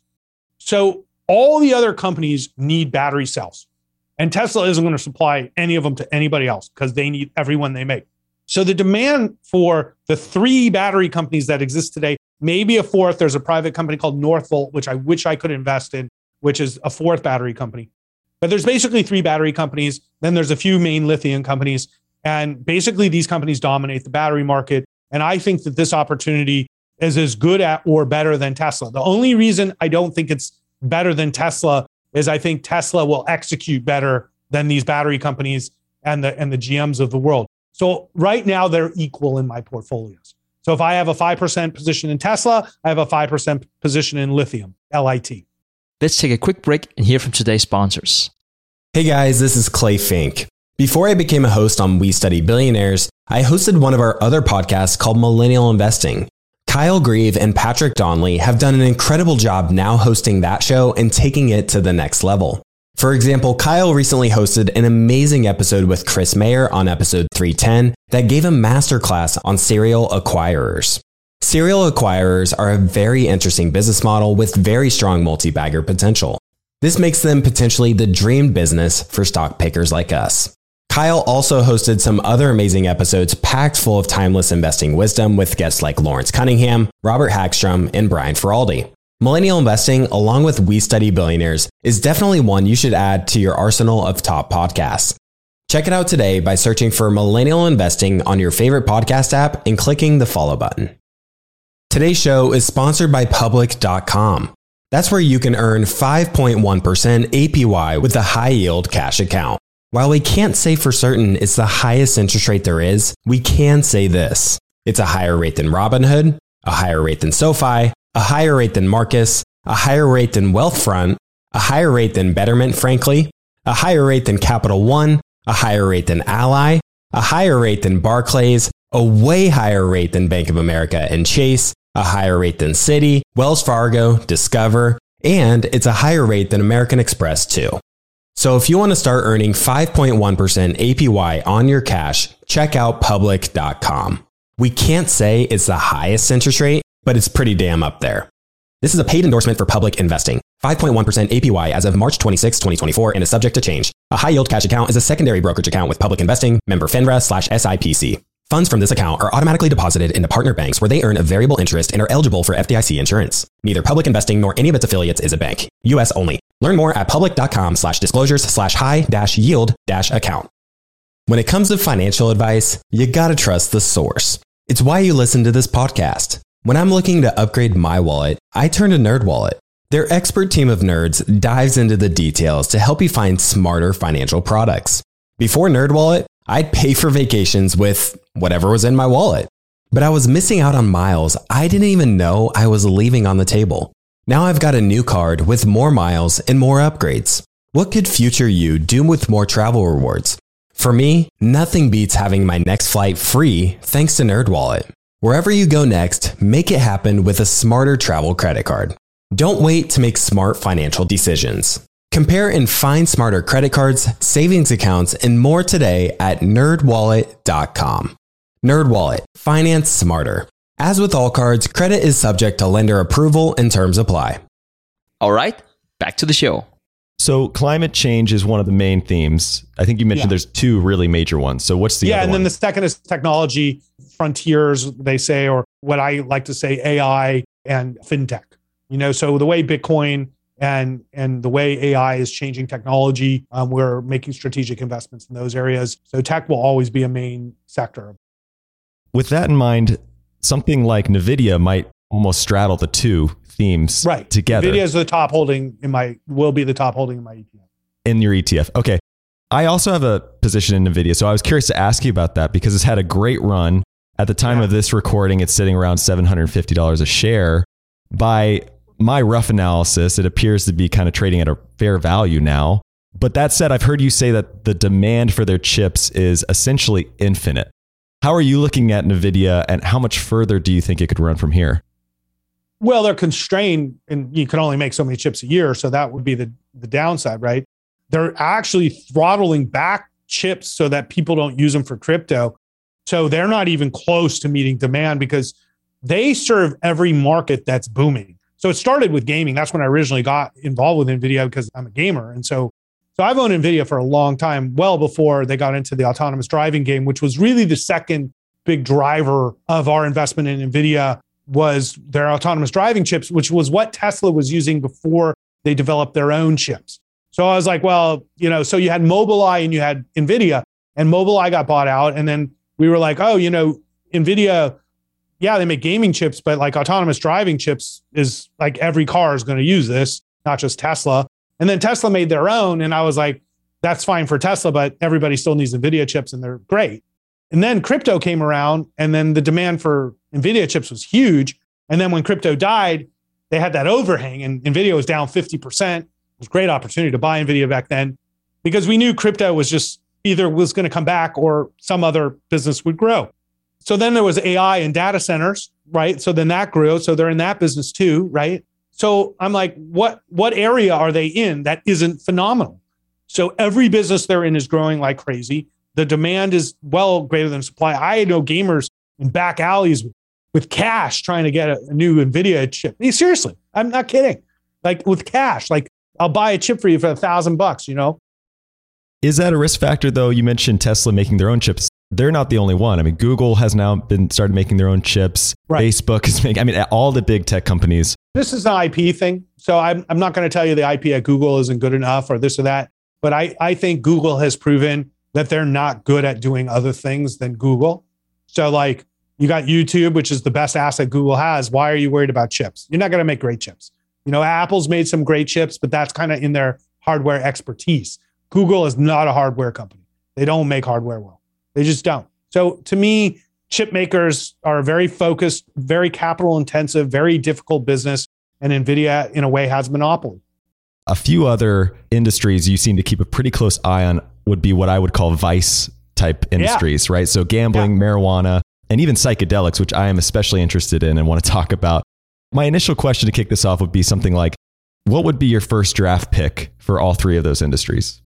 So all the other companies need battery cells. And Tesla isn't going to supply any of them to anybody else because they need every one they make. So the demand for the three battery companies that exist today, maybe a fourth, there's a private company called Northvolt, which I wish I could invest in, which is a fourth battery company. But there's basically three battery companies. Then there's a few main lithium companies. And basically these companies dominate the battery market. And I think that this opportunity is as good at or better than Tesla. The only reason I don't think it's better than Tesla is I think Tesla will execute better than these battery companies and the and the G Ms of the world. So right now they're equal in my portfolios. So if I have a five percent position in Tesla, I have a five percent position in lithium, L I T. Let's take a quick break and hear from today's sponsors. Hey guys, this is Clay Fink. Before I became a host on We Study Billionaires, I hosted one of our other podcasts called Millennial Investing. Kyle Grieve and Patrick Donnelly have done an incredible job now hosting that show and taking it to the next level. For example, Kyle recently hosted an amazing episode with Chris Mayer on episode three ten that gave a masterclass on serial acquirers. Serial acquirers are a very interesting business model with very strong multi-bagger potential. This makes them potentially the dream business for stock pickers like us. Kyle also hosted some other amazing episodes packed full of timeless investing wisdom with guests like Lawrence Cunningham, Robert Hagstrom, and Brian Feraldi. Millennial Investing, along with We Study Billionaires, is definitely one you should add to your arsenal of top podcasts. Check it out today by searching for Millennial Investing on your favorite podcast app and clicking the follow button. Today's show is sponsored by Public dot com. That's where you can earn five point one percent A P Y with a high-yield cash account. While we can't say for certain it's the highest interest rate there is, we can say this. It's a higher rate than Robinhood, a higher rate than SoFi, a higher rate than Marcus, a higher rate than Wealthfront, a higher rate than Betterment, frankly, a higher rate than Capital One, a higher rate than Ally, a higher rate than Barclays, a way higher rate than Bank of America and Chase, a higher rate than Citi, Wells Fargo, Discover, and it's a higher rate than American Express too. So if you want to start earning five point one percent A P Y on your cash, check out Public dot com. We can't say it's the highest interest rate, but it's pretty damn up there. This is a paid endorsement for Public Investing. five point one percent A P Y as of March twenty-sixth, twenty twenty-four and is subject to change. A high yield cash account is a secondary brokerage account with Public Investing, member FINRA slash S I P C. Funds from this account are automatically deposited into partner banks where they earn a variable interest and are eligible for F D I C insurance. Neither Public Investing nor any of its affiliates is a bank. U S only. Learn more at public dot com slash disclosures slash high dash yield dash account. When it comes to financial advice, you gotta trust the source. It's why you listen to this podcast. When I'm looking to upgrade my wallet, I turn to NerdWallet. Their expert team of nerds dives into the details to help you find smarter financial products. Before NerdWallet, I'd pay for vacations with whatever was in my wallet. But I was missing out on miles I didn't even know I was leaving on the table. Now I've got a new card with more miles and more upgrades. What could future you do with more travel rewards? For me, nothing beats having my next flight free thanks to NerdWallet. Wherever you go next, make it happen with a smarter travel credit card. Don't wait to make smart financial decisions. Compare and find smarter credit cards, savings accounts, and more today at nerd wallet dot com. NerdWallet. Finance smarter. As with all cards, credit is subject to lender approval and terms apply. All right, back to the show. So climate change is one of the main themes. I think you mentioned Yeah. there's two really major ones. So what's the yeah, other and one? then the second is technology frontiers, they say, or what I like to say, A I and fintech. You know, so the way Bitcoin and and the way A I is changing technology, um, we're making strategic investments in those areas. So tech will always be a main sector. With that in mind, something like NVIDIA might almost straddle the two themes Right. together. NVIDIA is the top holding in my, will be the top holding in my E T F. In your E T F. Okay. I also have a position in NVIDIA. So I was curious to ask you about that because it's had a great run. At the time Yeah. of this recording, it's sitting around seven hundred fifty dollars a share. By my rough analysis, it appears to be kind of trading at a fair value now. But that said, I've heard you say that the demand for their chips is essentially infinite. How are you looking at NVIDIA and how much further do you think it could run from here? Well, they're constrained and you can only make so many chips a year. So that would be the, the downside, right? They're actually throttling back chips so that people don't use them for crypto. So they're not even close to meeting demand because they serve every market that's booming. So it started with gaming. That's when I originally got involved with NVIDIA because I'm a gamer. And so, so I've owned NVIDIA for a long time, well before they got into the autonomous driving game, which was really the second big driver of our investment in NVIDIA was their autonomous driving chips, which was what Tesla was using before they developed their own chips. So I was like, well, you know, so you had Mobileye and you had NVIDIA, and Mobileye got bought out. And then we were like, oh, you know, NVIDIA, yeah, they make gaming chips, but like autonomous driving chips is like every car is going to use this, not just Tesla. And then Tesla made their own. And I was like, that's fine for Tesla, but everybody still needs NVIDIA chips and they're great. And then crypto came around and then the demand for NVIDIA chips was huge. And then when crypto died, they had that overhang and NVIDIA was down fifty percent. It was a great opportunity to buy NVIDIA back then because we knew crypto was just either was going to come back or some other business would grow. So then there was A I and data centers, right? So then that grew. So they're in that business too, right? So I'm like, what, what area are they in that isn't phenomenal? So every business they're in is growing like crazy. The demand is well greater than supply. I know gamers in back alleys with, with cash trying to get a, a new NVIDIA chip. I mean, seriously, I'm not kidding. Like with cash, like I'll buy a chip for you for a thousand bucks, you know? Is that a risk factor though? You mentioned Tesla making their own chips. They're not the only one. I mean, Google has now been started making their own chips. Right. Facebook is making, I mean, all the big tech companies. This is an I P thing. So I'm, I'm not going to tell you the I P at Google isn't good enough or this or that. But I, I think Google has proven that they're not good at doing other things than Google. So like you got YouTube, which is the best asset Google has. Why are you worried about chips? You're not going to make great chips. You know, Apple's made some great chips, but that's kind of in their hardware expertise. Google is not a hardware company. They don't make hardware well. They just don't. So to me, chip makers are very focused, very capital intensive, very difficult business. And NVIDIA in a way has a monopoly. A few other industries you seem to keep a pretty close eye on would be what I would call vice type industries, yeah. right? So gambling, yeah. marijuana, and even psychedelics, which I am especially interested in and want to talk about. My initial question to kick this off would be something like, what would be your first draft pick for all three of those industries?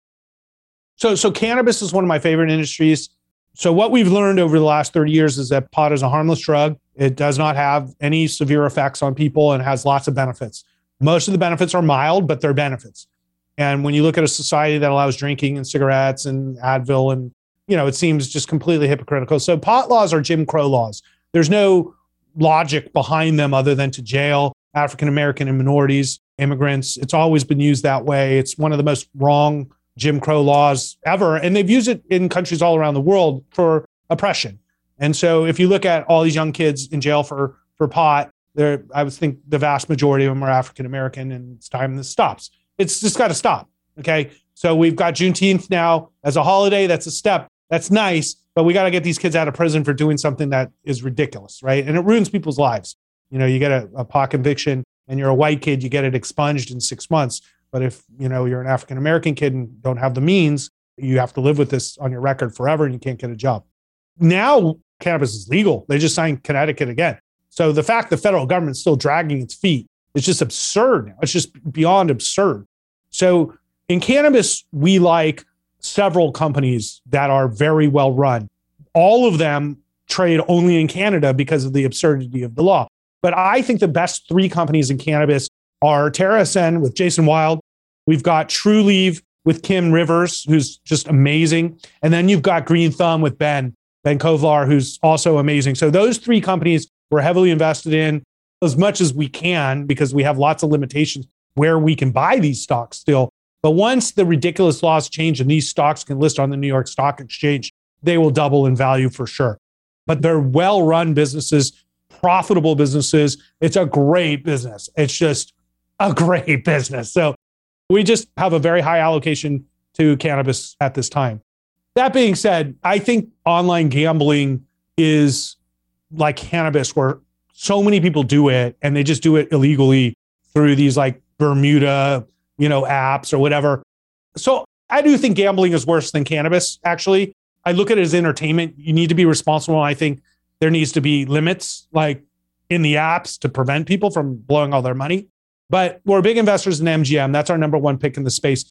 So, so cannabis is one of my favorite industries. So what we've learned over the last thirty years is that pot is a harmless drug. It does not have any severe effects on people and has lots of benefits. Most of the benefits are mild, but they're benefits. And when you look at a society that allows drinking and cigarettes and Advil, and, you know, it seems just completely hypocritical. So pot laws are Jim Crow laws. There's no logic behind them other than to jail African-American and minorities, immigrants. It's always been used that way. It's one of the most wrong Jim Crow laws ever. And they've used it in countries all around the world for oppression. And so if you look at all these young kids in jail for, for pot, there, I would think the vast majority of them are African-American, and it's time this stops. It's just got to stop. Okay. So we've got Juneteenth now as a holiday. That's a step. That's nice, but we got to get these kids out of prison for doing something that is ridiculous. Right. And it ruins people's lives. You know, you get a, a pot conviction and you're a white kid, you get it expunged in six months. But if, you know, you're an African-American kid and don't have the means, you have to live with this on your record forever and you can't get a job. Now, cannabis is legal. They just signed Connecticut again. So the fact the federal government's still dragging its feet is just absurd now. It's just beyond absurd. So in cannabis, we like several companies that are very well run. All of them trade only in Canada because of the absurdity of the law. But I think the best three companies in cannabis are TerrAscend with Jason Wild. We've got Trulieve with Kim Rivers, who's just amazing. And then you've got Green Thumb with Ben, Ben Kovlar, who's also amazing. So those three companies we're heavily invested in as much as we can because we have lots of limitations where we can buy these stocks still. But once the ridiculous laws change and these stocks can list on the New York Stock Exchange, they will double in value for sure. But they're well-run businesses, profitable businesses. It's a great business. It's just a great business. So we just have a very high allocation to cannabis at this time. That being said, I think online gambling is like cannabis, where so many people do it and they just do it illegally through these like Bermuda, you know, apps or whatever. So I do think gambling is worse than cannabis. Actually, I look at it as entertainment. You need to be responsible. I think there needs to be limits like in the apps to prevent people from blowing all their money. But we're big investors in M G M. That's our number one pick in the space.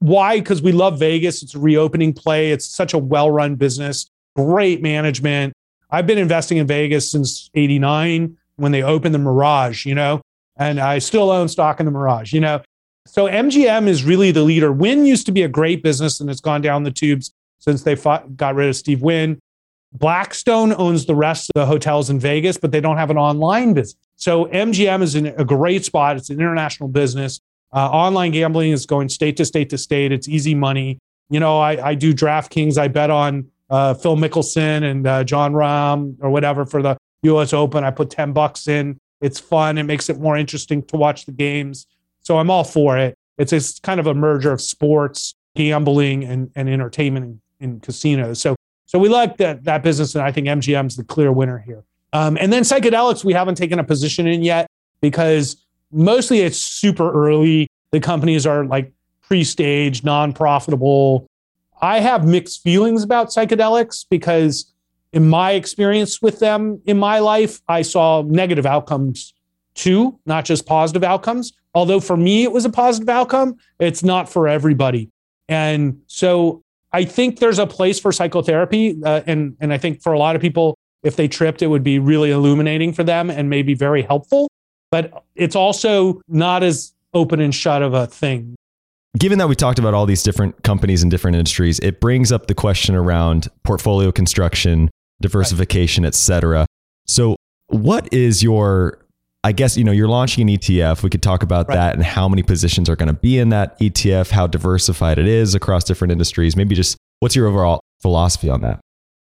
Why? Because we love Vegas. It's a reopening play. It's such a well-run business, great management. I've been investing in Vegas since eighty-nine when they opened the Mirage, you know, and I still own stock in the Mirage, you know. So M G M is really the leader. Wynn used to be a great business and it's gone down the tubes since they fought, got rid of Steve Wynn. Blackstone owns the rest of the hotels in Vegas, but they don't have an online business. So M G M is in a great spot. It's an international business. Uh, online gambling is going state to state to state. It's easy money. You know, I, I do DraftKings. I bet on uh, Phil Mickelson and uh, John Rahm or whatever for the U S Open. I put ten bucks in. It's fun. It makes it more interesting to watch the games. So I'm all for it. It's, it's kind of a merger of sports, gambling, and, and entertainment in, in casinos. So so we like that, that business, and I think M G M's the clear winner here. Um, and then psychedelics, we haven't taken a position in yet because mostly it's super early. The companies are like pre-stage, non-profitable. I have mixed feelings about psychedelics because in my experience with them in my life, I saw negative outcomes too, not just positive outcomes. Although for me, it was a positive outcome, it's not for everybody. And so I think there's a place for psychotherapy. Uh, and, and I think for a lot of people, if they tripped, it would be really illuminating for them and maybe very helpful. But it's also not as open and shut of a thing. Given that we talked about all these different companies in different industries, it brings up the question around portfolio construction, diversification, et cetera. So what is your, I guess, you know, you're launching an E T F. We could talk about right. that and how many positions are going to be in that E T F, how diversified it is across different industries. Maybe just what's your overall philosophy on that?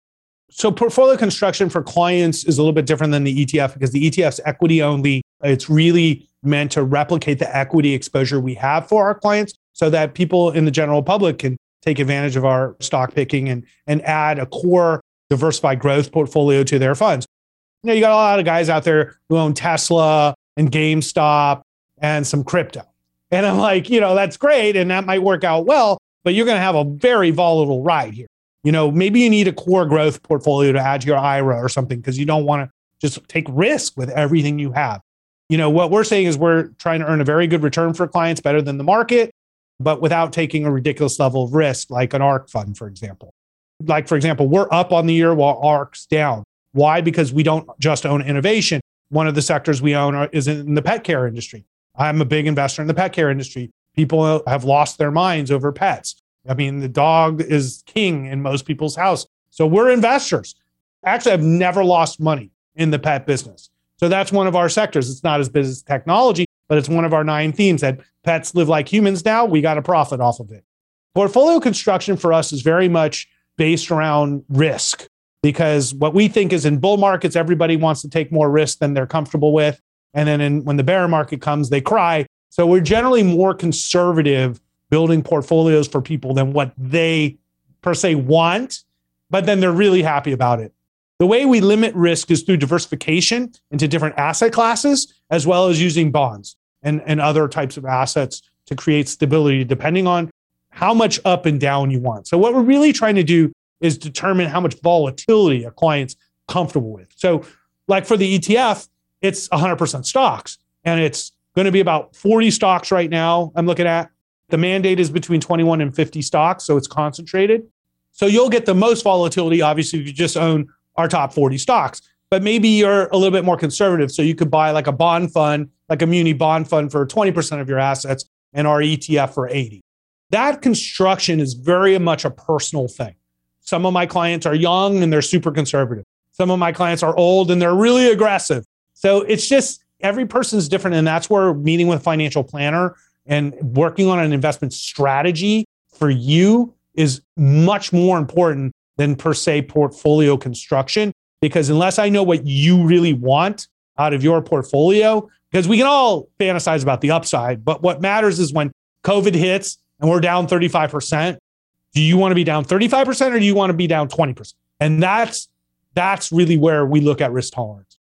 So portfolio construction for clients is a little bit different than the E T F because the E T F's equity only. It's really meant to replicate the equity exposure we have for our clients so that people in the general public can take advantage of our stock picking and, and add a core diversified growth portfolio to their funds. You know, you got a lot of guys out there who own Tesla and GameStop and some crypto. And I'm like, you know, that's great. And that might work out well, but you're going to have a very volatile ride here. You know, maybe you need a core growth portfolio to add to your I R A or something because you don't want to just take risk with everything you have. You know, what we're saying is we're trying to earn a very good return for clients, better than the market, but without taking a ridiculous level of risk, like an ARK fund, for example. Like, for example, we're up on the year while ARK's down. Why? Because we don't just own innovation. One of the sectors we own are, is in the pet care industry. I'm a big investor in the pet care industry. People have lost their minds over pets. I mean, the dog is king in most people's house. So we're investors. Actually, I've never lost money in the pet business. So that's one of our sectors. It's not as big as technology, but it's one of our nine themes that pets live like humans now. We got to profit off of it. Portfolio construction for us is very much based around risk because what we think is in bull markets, everybody wants to take more risk than they're comfortable with. And then in, when the bear market comes, they cry. So we're generally more conservative building portfolios for people than what they per se want, but then they're really happy about it. The way we limit risk is through diversification into different asset classes, as well as using bonds and, and other types of assets to create stability, depending on how much up and down you want. So what we're really trying to do is determine how much volatility a client's comfortable with. So like for the E T F, it's one hundred percent stocks, and it's going to be about forty stocks right now I'm looking at. The mandate is between twenty-one and fifty stocks, so it's concentrated. So you'll get the most volatility, obviously, if you just own our top forty stocks. But maybe you're a little bit more conservative, so you could buy like a bond fund, like a muni bond fund for twenty percent of your assets and our E T F for eighty. That construction is very much a personal thing. Some of my clients are young and they're super conservative. Some of my clients are old and they're really aggressive. So it's just every person's different, and that's where meeting with a financial planner and working on an investment strategy for you is much more important than per se portfolio construction. Because unless I know what you really want out of your portfolio, because we can all fantasize about the upside, but what matters is when COVID hits and we're down thirty-five percent, do you want to be down thirty-five percent or do you want to be down twenty percent? And that's that's really where we look at risk tolerance.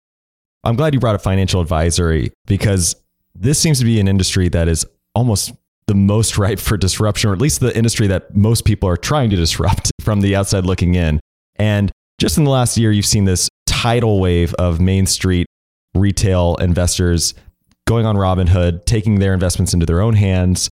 I'm glad you brought up financial advisory, because this seems to be an industry that is almost the most ripe for disruption, or at least the industry that most people are trying to disrupt from the outside looking in. And just in the last year, you've seen this tidal wave of Main Street retail investors going on Robinhood, taking their investments into their own hands.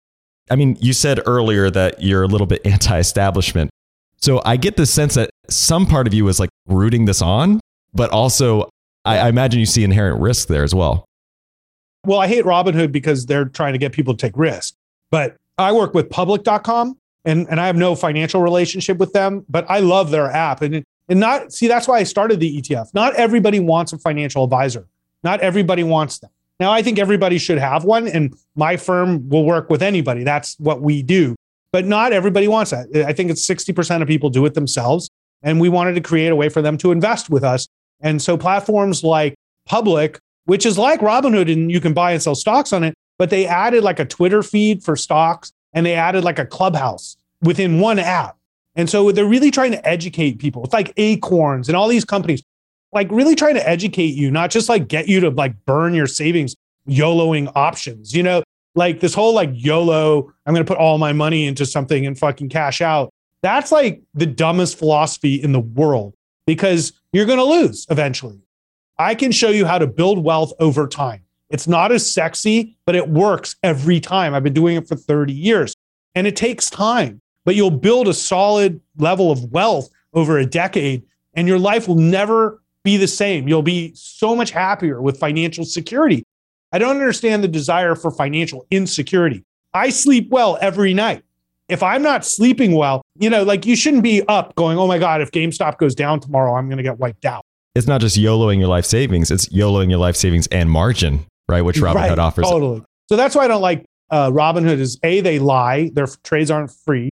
I mean, you said earlier that you're a little bit anti-establishment. So I get the sense that some part of you is like rooting this on, but also I, I imagine you see inherent risk there as well. Well, I hate Robinhood because they're trying to get people to take risks. But I work with public dot com and, and I have no financial relationship with them, but I love their app. And, and not, see, that's why I started the E T F. Not everybody wants a financial advisor. Not everybody wants them. Now, I think everybody should have one, and my firm will work with anybody. That's what we do. But not everybody wants that. I think it's sixty percent of people do it themselves. And we wanted to create a way for them to invest with us. And so platforms like Public, which is like Robinhood, and you can buy and sell stocks on it, but they added like a Twitter feed for stocks, and they added like a Clubhouse within one app. And so they're really trying to educate people. It's like Acorns and all these companies, like really trying to educate you, not just like get you to like burn your savings, YOLOing options, you know, like this whole like YOLO, I'm going to put all my money into something and fucking cash out. That's like the dumbest philosophy in the world because you're going to lose eventually. I can show you how to build wealth over time. It's not as sexy, but it works every time. I've been doing it for thirty years and it takes time, but you'll build a solid level of wealth over a decade and your life will never be the same. You'll be so much happier with financial security. I don't understand the desire for financial insecurity. I sleep well every night. If I'm not sleeping well, you know, like you shouldn't be up going, oh my God, if GameStop goes down tomorrow, I'm going to get wiped out. It's not just YOLOing your life savings, it's YOLOing your life savings and margin, right? Which Robinhood right, offers. Totally. So that's why I don't like uh, Robinhood is A, they lie, their trades aren't free.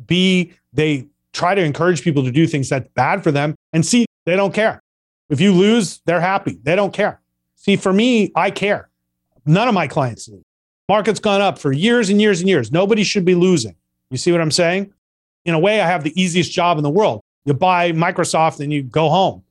B, they try to encourage people to do things that's bad for them. And C, they don't care. If you lose, they're happy. They don't care. See, for me, I care. None of my clients lose. Market's gone up for years and years and years. Nobody should be losing. You see what I'm saying? In a way, I have the easiest job in the world. You buy Microsoft and you go home.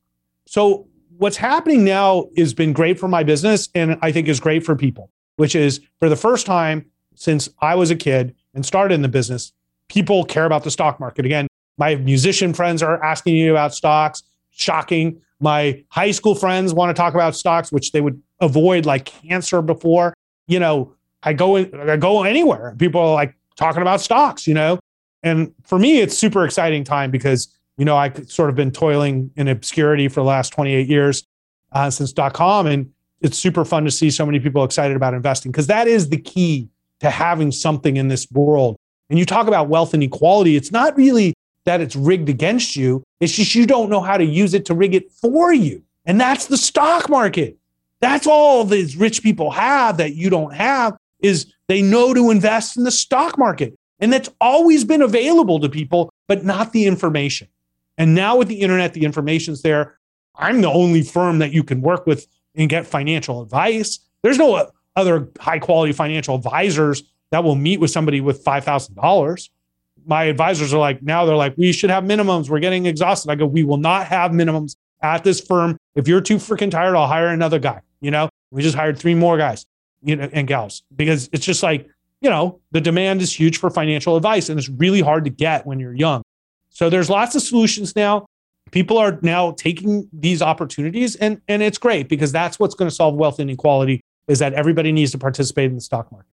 So what's happening now has been great for my business and I think is great for people, which is for the first time since I was a kid and started in the business, people care about the stock market. Again, my musician friends are asking me about stocks. Shocking. My high school friends want to talk about stocks, which they would avoid like cancer before. You know, I go in, I go anywhere. People are like talking about stocks, you know? And for me, it's super exciting time because, you know, I've sort of been toiling in obscurity for the last twenty-eight years uh, since .com. And it's super fun to see so many people excited about investing because that is the key to having something in this world. And you talk about wealth inequality. It's not really that it's rigged against you. It's just you don't know how to use it to rig it for you. And that's the stock market. That's all these rich people have that you don't have is they know to invest in the stock market. And that's always been available to people, but not the information. And now with the internet, the information's there. I'm the only firm that you can work with and get financial advice. There's no other high quality financial advisors that will meet with somebody with five thousand dollars. My advisors are like, now they're like, we should have minimums. We're getting exhausted. I go, we will not have minimums at this firm. If you're too freaking tired, I'll hire another guy. You know, we just hired three more guys, you know, and gals, because it's just like, you know, the demand is huge for financial advice and it's really hard to get when you're young. So there's lots of solutions now. People are now taking these opportunities and, and it's great because that's what's going to solve wealth inequality is that everybody needs to participate in the stock market.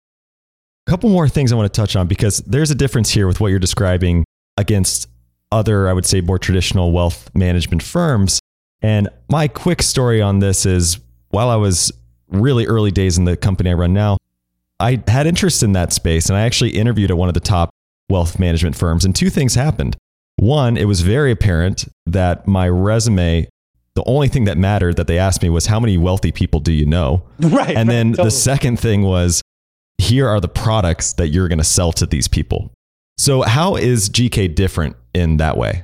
A couple more things I want to touch on because there's a difference here with what you're describing against other, I would say, more traditional wealth management firms. And my quick story on this is while I was really early days in the company I run now, I had interest in that space and I actually interviewed at one of the top wealth management firms and two things happened. One, it was very apparent that my resume, the only thing that mattered that they asked me was how many wealthy people do you know? Right. And right, then totally. The second thing was, here are the products that you're going to sell to these people. So how is G K different in that way?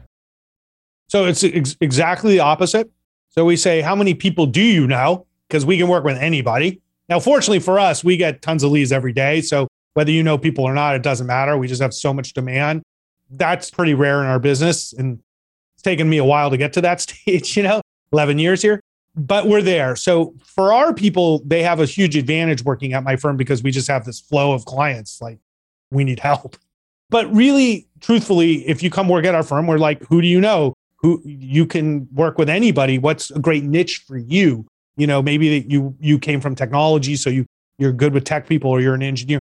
So it's ex- exactly the opposite. So we say, how many people do you know? Because we can work with anybody. Now, fortunately for us, we get tons of leads every day. So whether you know people or not, it doesn't matter. We just have so much demand. That's pretty rare in our business. And it's taken me a while to get to that stage, you know, eleven years here, but we're there. So for our people, they have a huge advantage working at my firm because we just have this flow of clients. Like we need help. But really, truthfully, if you come work at our firm, we're like, who do you know? Who you can work with anybody. What's a great niche for you? You know, maybe that you you came from technology, so you you're good with tech people, or you're an engineer.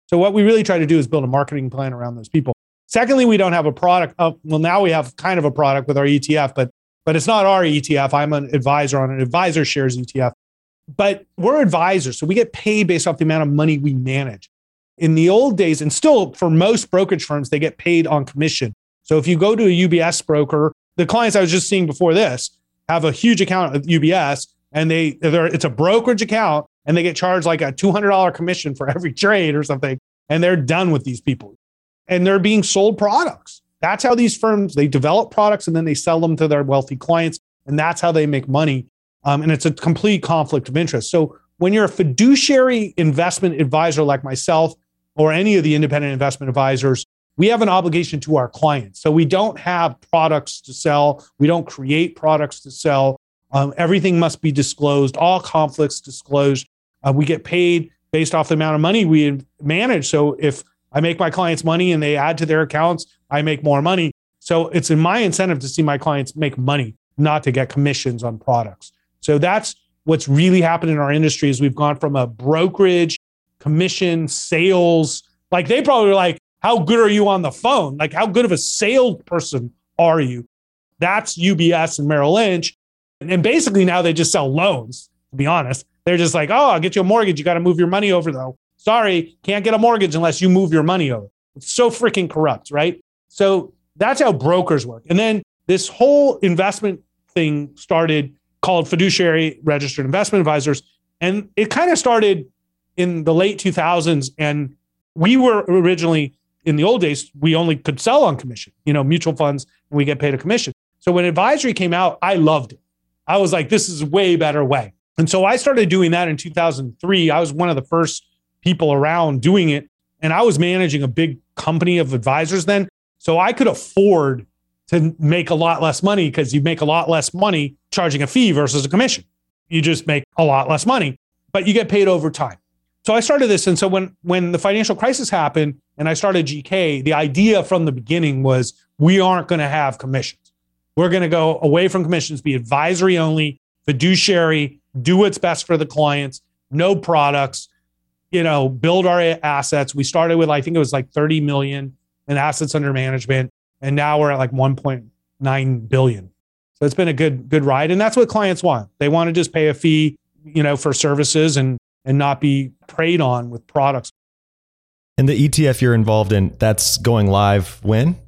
So what we really try to do is build a marketing plan around those people. Secondly, we don't have a product. Uh, well, now we have kind of a product with our E T F, but but it's not our E T F. I'm an advisor on an advisor shares E T F. But we're advisors, so we get paid based off the amount of money we manage. In the old days, and still for most brokerage firms, they get paid on commission. So if you go to a U B S broker, the clients I was just seeing before this have a huge account at U B S, and they it's a brokerage account, and they get charged like a two hundred dollars commission for every trade or something, and they're done with these people. And they're being sold products. That's how these firms, they develop products and then they sell them to their wealthy clients, and that's how they make money. Um, and it's a complete conflict of interest. So when you're a fiduciary investment advisor like myself or any of the independent investment advisors, we have an obligation to our clients. So we don't have products to sell. We don't create products to sell. Um, everything must be disclosed, all conflicts disclosed. Uh, we get paid based off the amount of money we manage. So if I make my clients money and they add to their accounts, I make more money. So it's in my incentive to see my clients make money, not to get commissions on products. So that's what's really happened in our industry is we've gone from a brokerage, commission, sales. Like they probably were like, how good are you on the phone? Like how good of a salesperson are you? That's U B S and Merrill Lynch. And basically now they just sell loans, to be honest. They're just like, oh, I'll get you a mortgage. You got to move your money over though. Sorry, can't get a mortgage unless you move your money over. It's so freaking corrupt, right? So that's how brokers work. And then this whole investment thing started called Fiduciary Registered Investment Advisors. And it kind of started in the late two thousands. And we were originally, in the old days, we only could sell on commission, you know, mutual funds, and we get paid a commission. So when advisory came out, I loved it. I was like, this is a way better way. And so I started doing that in two thousand three. I was one of the first people around doing it. And I was managing a big company of advisors then. So I could afford to make a lot less money because you make a lot less money charging a fee versus a commission. You just make a lot less money, but you get paid over time. So I started this. And so when, when the financial crisis happened and I started G K, the idea from the beginning was we aren't going to have commissions. We're going to go away from commissions, be advisory only, fiduciary, do what's best for the clients, no products, you know, build our assets. We started with, I think it was like thirty million in assets under management. And now we're at like one point nine billion. So it's been a good, good ride. And that's what clients want. They want to just pay a fee, you know, for services and, and not be preyed on with products. And the E T F you're involved in, that's going live when?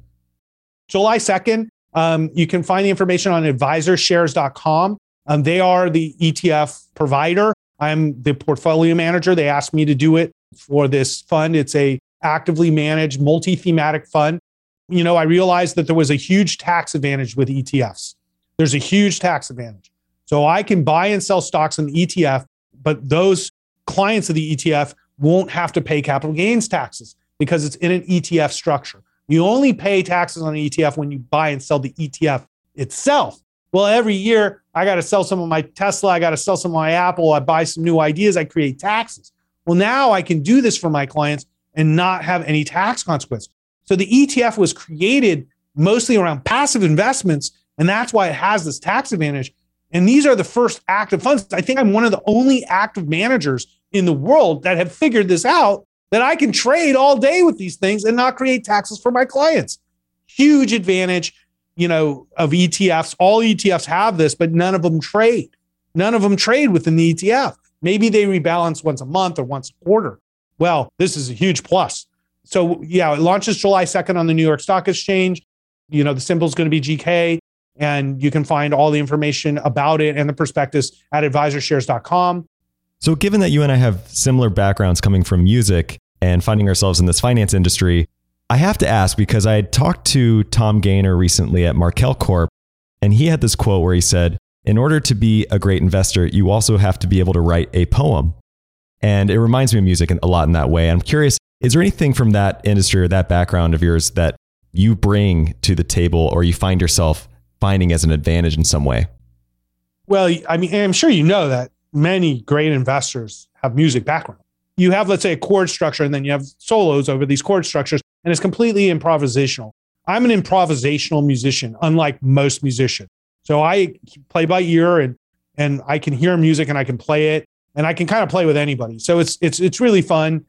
July second. Um, you can find the information on advisor shares dot com. Um, they are the E T F provider. I'm the portfolio manager. They asked me to do it for this fund. It's a actively managed multi-thematic fund. You know, I realized that there was a huge tax advantage with E T Fs. There's a huge tax advantage. So I can buy and sell stocks in the E T F, but those clients of the E T F won't have to pay capital gains taxes because it's in an E T F structure. You only pay taxes on the E T F when you buy and sell the E T F itself. Well, every year I got to sell some of my Tesla. I got to sell some of my Apple. I buy some new ideas. I create taxes. Well, now I can do this for my clients and not have any tax consequence. So the E T F was created mostly around passive investments, and that's why it has this tax advantage. And these are the first active funds. I think I'm one of the only active managers in the world that have figured this out, that I can trade all day with these things and not create taxes for my clients. Huge advantage, you know, of E T Fs. All E T Fs have this, but none of them trade. None of them trade within the E T F. Maybe they rebalance once a month or once a quarter. Well, this is a huge plus. So yeah, it launches July second on the New York Stock Exchange. You know, the symbol is going to be G K, and you can find all the information about it and the prospectus at advisor shares dot com. So given that you and I have similar backgrounds coming from music and finding ourselves in this finance industry, I have to ask, because I had talked to Tom Gaynor recently at Markel Corp, and he had this quote where he said, in order to be a great investor, you also have to be able to write a poem. And it reminds me of music a lot in that way. I'm curious, is there anything from that industry or that background of yours that you bring to the table or you find yourself finding as an advantage in some way? Well, I mean, I'm sure you know that many great investors have music background. You have, let's say, a chord structure, and then you have solos over these chord structures, and it's completely improvisational. I'm an improvisational musician, unlike most musicians. So I play by ear, and and I can hear music and I can play it, and I can kind of play with anybody. So it's it's it's really fun.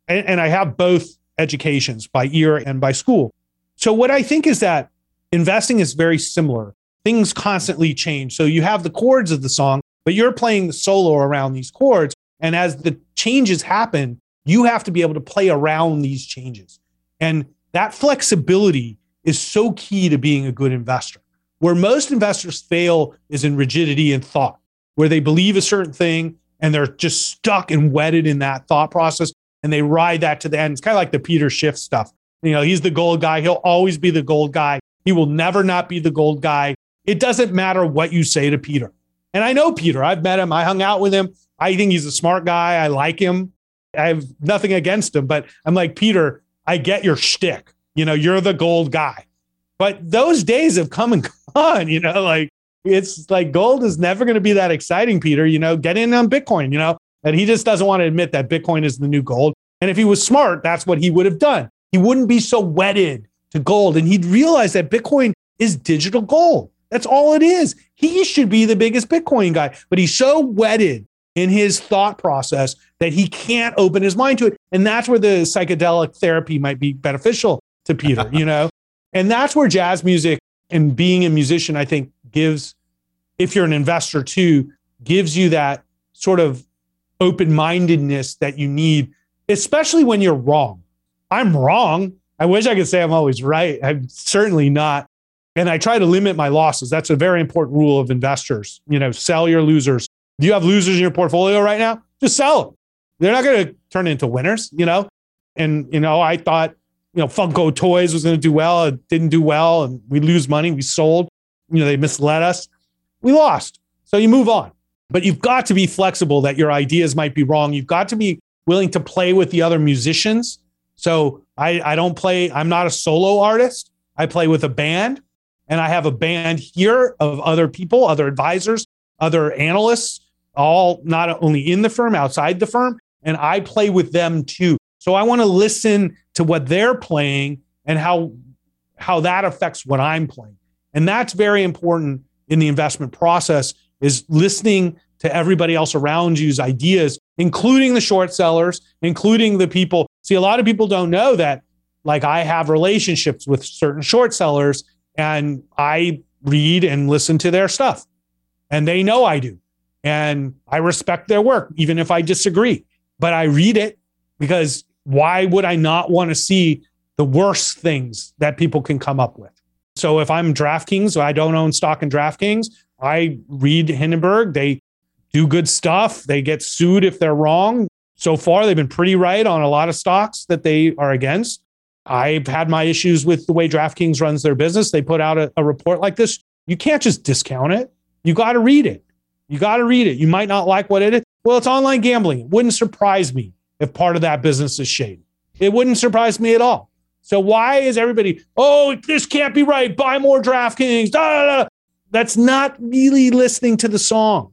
and, and I have both educations by ear and by school. So what I think is that investing is very similar. Things constantly change. So you have the chords of the song, but you're playing the solo around these chords. And as the changes happen, you have to be able to play around these changes. And that flexibility is so key to being a good investor. Where most investors fail is in rigidity and thought, where they believe a certain thing and they're just stuck and wedded in that thought process and they ride that to the end. It's kind of like the Peter Schiff stuff. You know, he's the gold guy. He'll always be the gold guy. He will never not be the gold guy. It doesn't matter what you say to Peter. And I know Peter. I've met him. I hung out with him. I think he's a smart guy. I like him. I have nothing against him, but I'm like, Peter, I get your shtick. You know, you're the gold guy. But those days have come and gone, you know, like it's like gold is never going to be that exciting, Peter, you know, get in on Bitcoin, you know, and he just doesn't want to admit that Bitcoin is the new gold. And if he was smart, that's what he would have done. He wouldn't be so wedded to gold. And he'd realize that Bitcoin is digital gold. That's all it is. He should be the biggest Bitcoin guy, but he's so wedded in his thought process that he can't open his mind to it. And that's where the psychedelic therapy might be beneficial to Peter, you know? And that's where jazz music and being a musician, I think, gives, if you're an investor too, gives you that sort of open-mindedness that you need, especially when you're wrong. I'm wrong. I wish I could say I'm always right. I'm certainly not. And I try to limit my losses. That's a very important rule of investors. You know, sell your losers. Do you have losers in your portfolio right now? Just sell them. They're not going to turn into winners, you know? And, you know, I thought, you know, Funko Toys was going to do well. It didn't do well. And we lose money. We sold. You know, they misled us. We lost. So you move on. But you've got to be flexible that your ideas might be wrong. You've got to be willing to play with the other musicians. So I, I don't play, I'm not a solo artist. I play with a band. And I have a band here of other people, other advisors, other analysts, all not only in the firm, outside the firm. And I play with them too. So I want to listen to what they're playing and how, how that affects what I'm playing. And that's very important in the investment process, is listening to everybody else around you's ideas, including the short sellers, including the people. See, a lot of people don't know that, like, I have relationships with certain short sellers and I read and listen to their stuff. And they know I do. And I respect their work, even if I disagree. But I read it because why would I not want to see the worst things that people can come up with? So if I'm DraftKings, I don't own stock in DraftKings, I read Hindenburg. They do good stuff. They get sued if they're wrong. So far, they've been pretty right on a lot of stocks that they are against. I've had my issues with the way DraftKings runs their business. They put out a, a report like this. You can't just discount it. You got to read it. You got to read it. You might not like what it is. Well, it's online gambling. It wouldn't surprise me if part of that business is shady. It wouldn't surprise me at all. So why is everybody, oh, this can't be right. Buy more DraftKings. Da, da, da. That's not really listening to the song.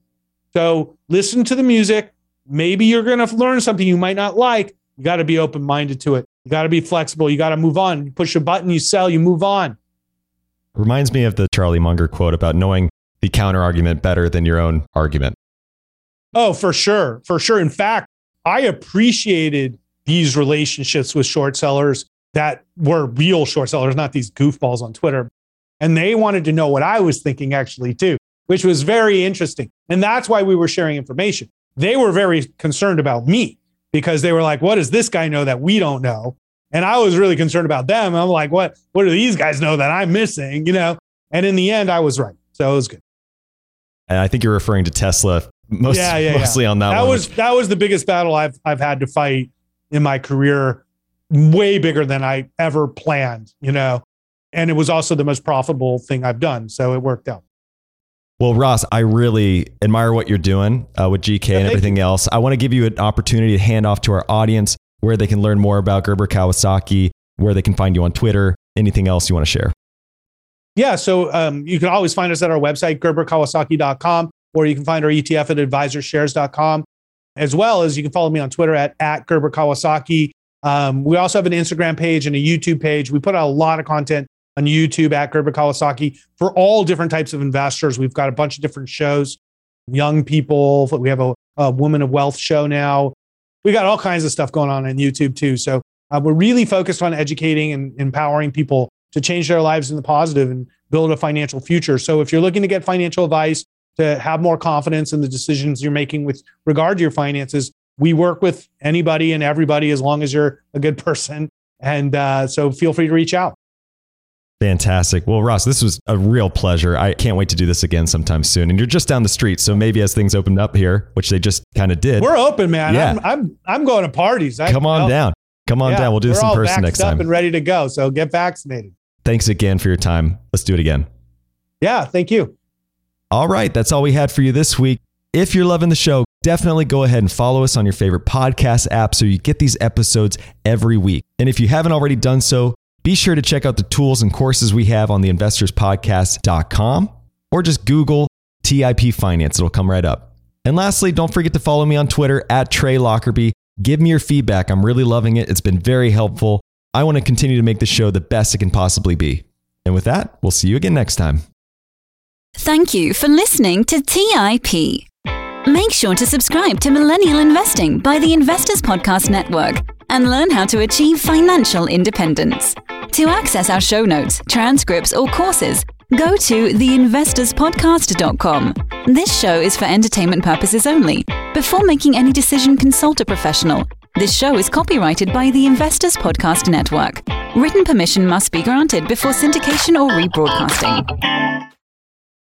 So listen to the music. Maybe you're going to learn something you might not like. You got to be open-minded to it. You got to be flexible. You got to move on. You push a button, you sell, you move on. Reminds me of the Charlie Munger quote about knowing the counter argument better than your own argument. Oh, for sure. For sure. In fact, I appreciated these relationships with short sellers that were real short sellers, not these goofballs on Twitter. And they wanted to know what I was thinking actually too, which was very interesting. And that's why we were sharing information. They were very concerned about me because they were like, what does this guy know that we don't know? And I was really concerned about them. I'm like, what, what do these guys know that I'm missing? You know? And in the end, I was right. So it was good. And I think you're referring to Tesla most, yeah, yeah, mostly yeah. on that, that one. Was, that was the biggest battle I've, I've had to fight in my career, way bigger than I ever planned, you know? And it was also the most profitable thing I've done. So it worked out. Well, Ross, I really admire what you're doing uh, with G K yeah, and everything you. else. I want to give you an opportunity to hand off to our audience where they can learn more about Gerber Kawasaki, where they can find you on Twitter, anything else you want to share. Yeah, so um, you can always find us at our website, gerber kawasaki dot com, or you can find our E T F at advisor shares dot com, as well as you can follow me on Twitter at, at Gerber Kawasaki. Um, we also have an Instagram page and a YouTube page. We put out a lot of content on YouTube at Gerber Kawasaki for all different types of investors. We've got a bunch of different shows, young people. We have a, a Woman of Wealth show now. we got all kinds of stuff going on on YouTube too. So uh, we're really focused on educating and empowering people to change their lives in the positive and build a financial future. So if you're looking to get financial advice, to have more confidence in the decisions you're making with regard to your finances, we work with anybody and everybody as long as you're a good person. And uh, so feel free to reach out. Fantastic. Well, Ross, this was a real pleasure. I can't wait to do this again sometime soon. And you're just down the street. So maybe as things open up here, which they just kind of did. We're open, man. Yeah. I'm, I'm, I'm going to parties. I, Come on down. Come on yeah, down. We'll do this in person next time. We're all vaxxed up and ready to go. So get vaccinated. Thanks again for your time. Let's do it again. Yeah. Thank you. All right. That's all we had for you this week. If you're loving the show, definitely go ahead and follow us on your favorite podcast app so you get these episodes every week. And if you haven't already done so, be sure to check out the tools and courses we have on the investors podcast dot com or just Google T I P Finance. It'll come right up. And lastly, don't forget to follow me on Twitter at Trey Lockerbie. Give me your feedback. I'm really loving it. It's been very helpful. I want to continue to make the show the best it can possibly be. And with that, we'll see you again next time. Thank you for listening to T I P. Make sure to subscribe to Millennial Investing by the Investors Podcast Network and learn how to achieve financial independence. To access our show notes, transcripts, or courses, go to the investors podcast dot com. This show is for entertainment purposes only. Before making any decision, consult a professional. This show is copyrighted by the Investors Podcast Network. Written permission must be granted before syndication or rebroadcasting.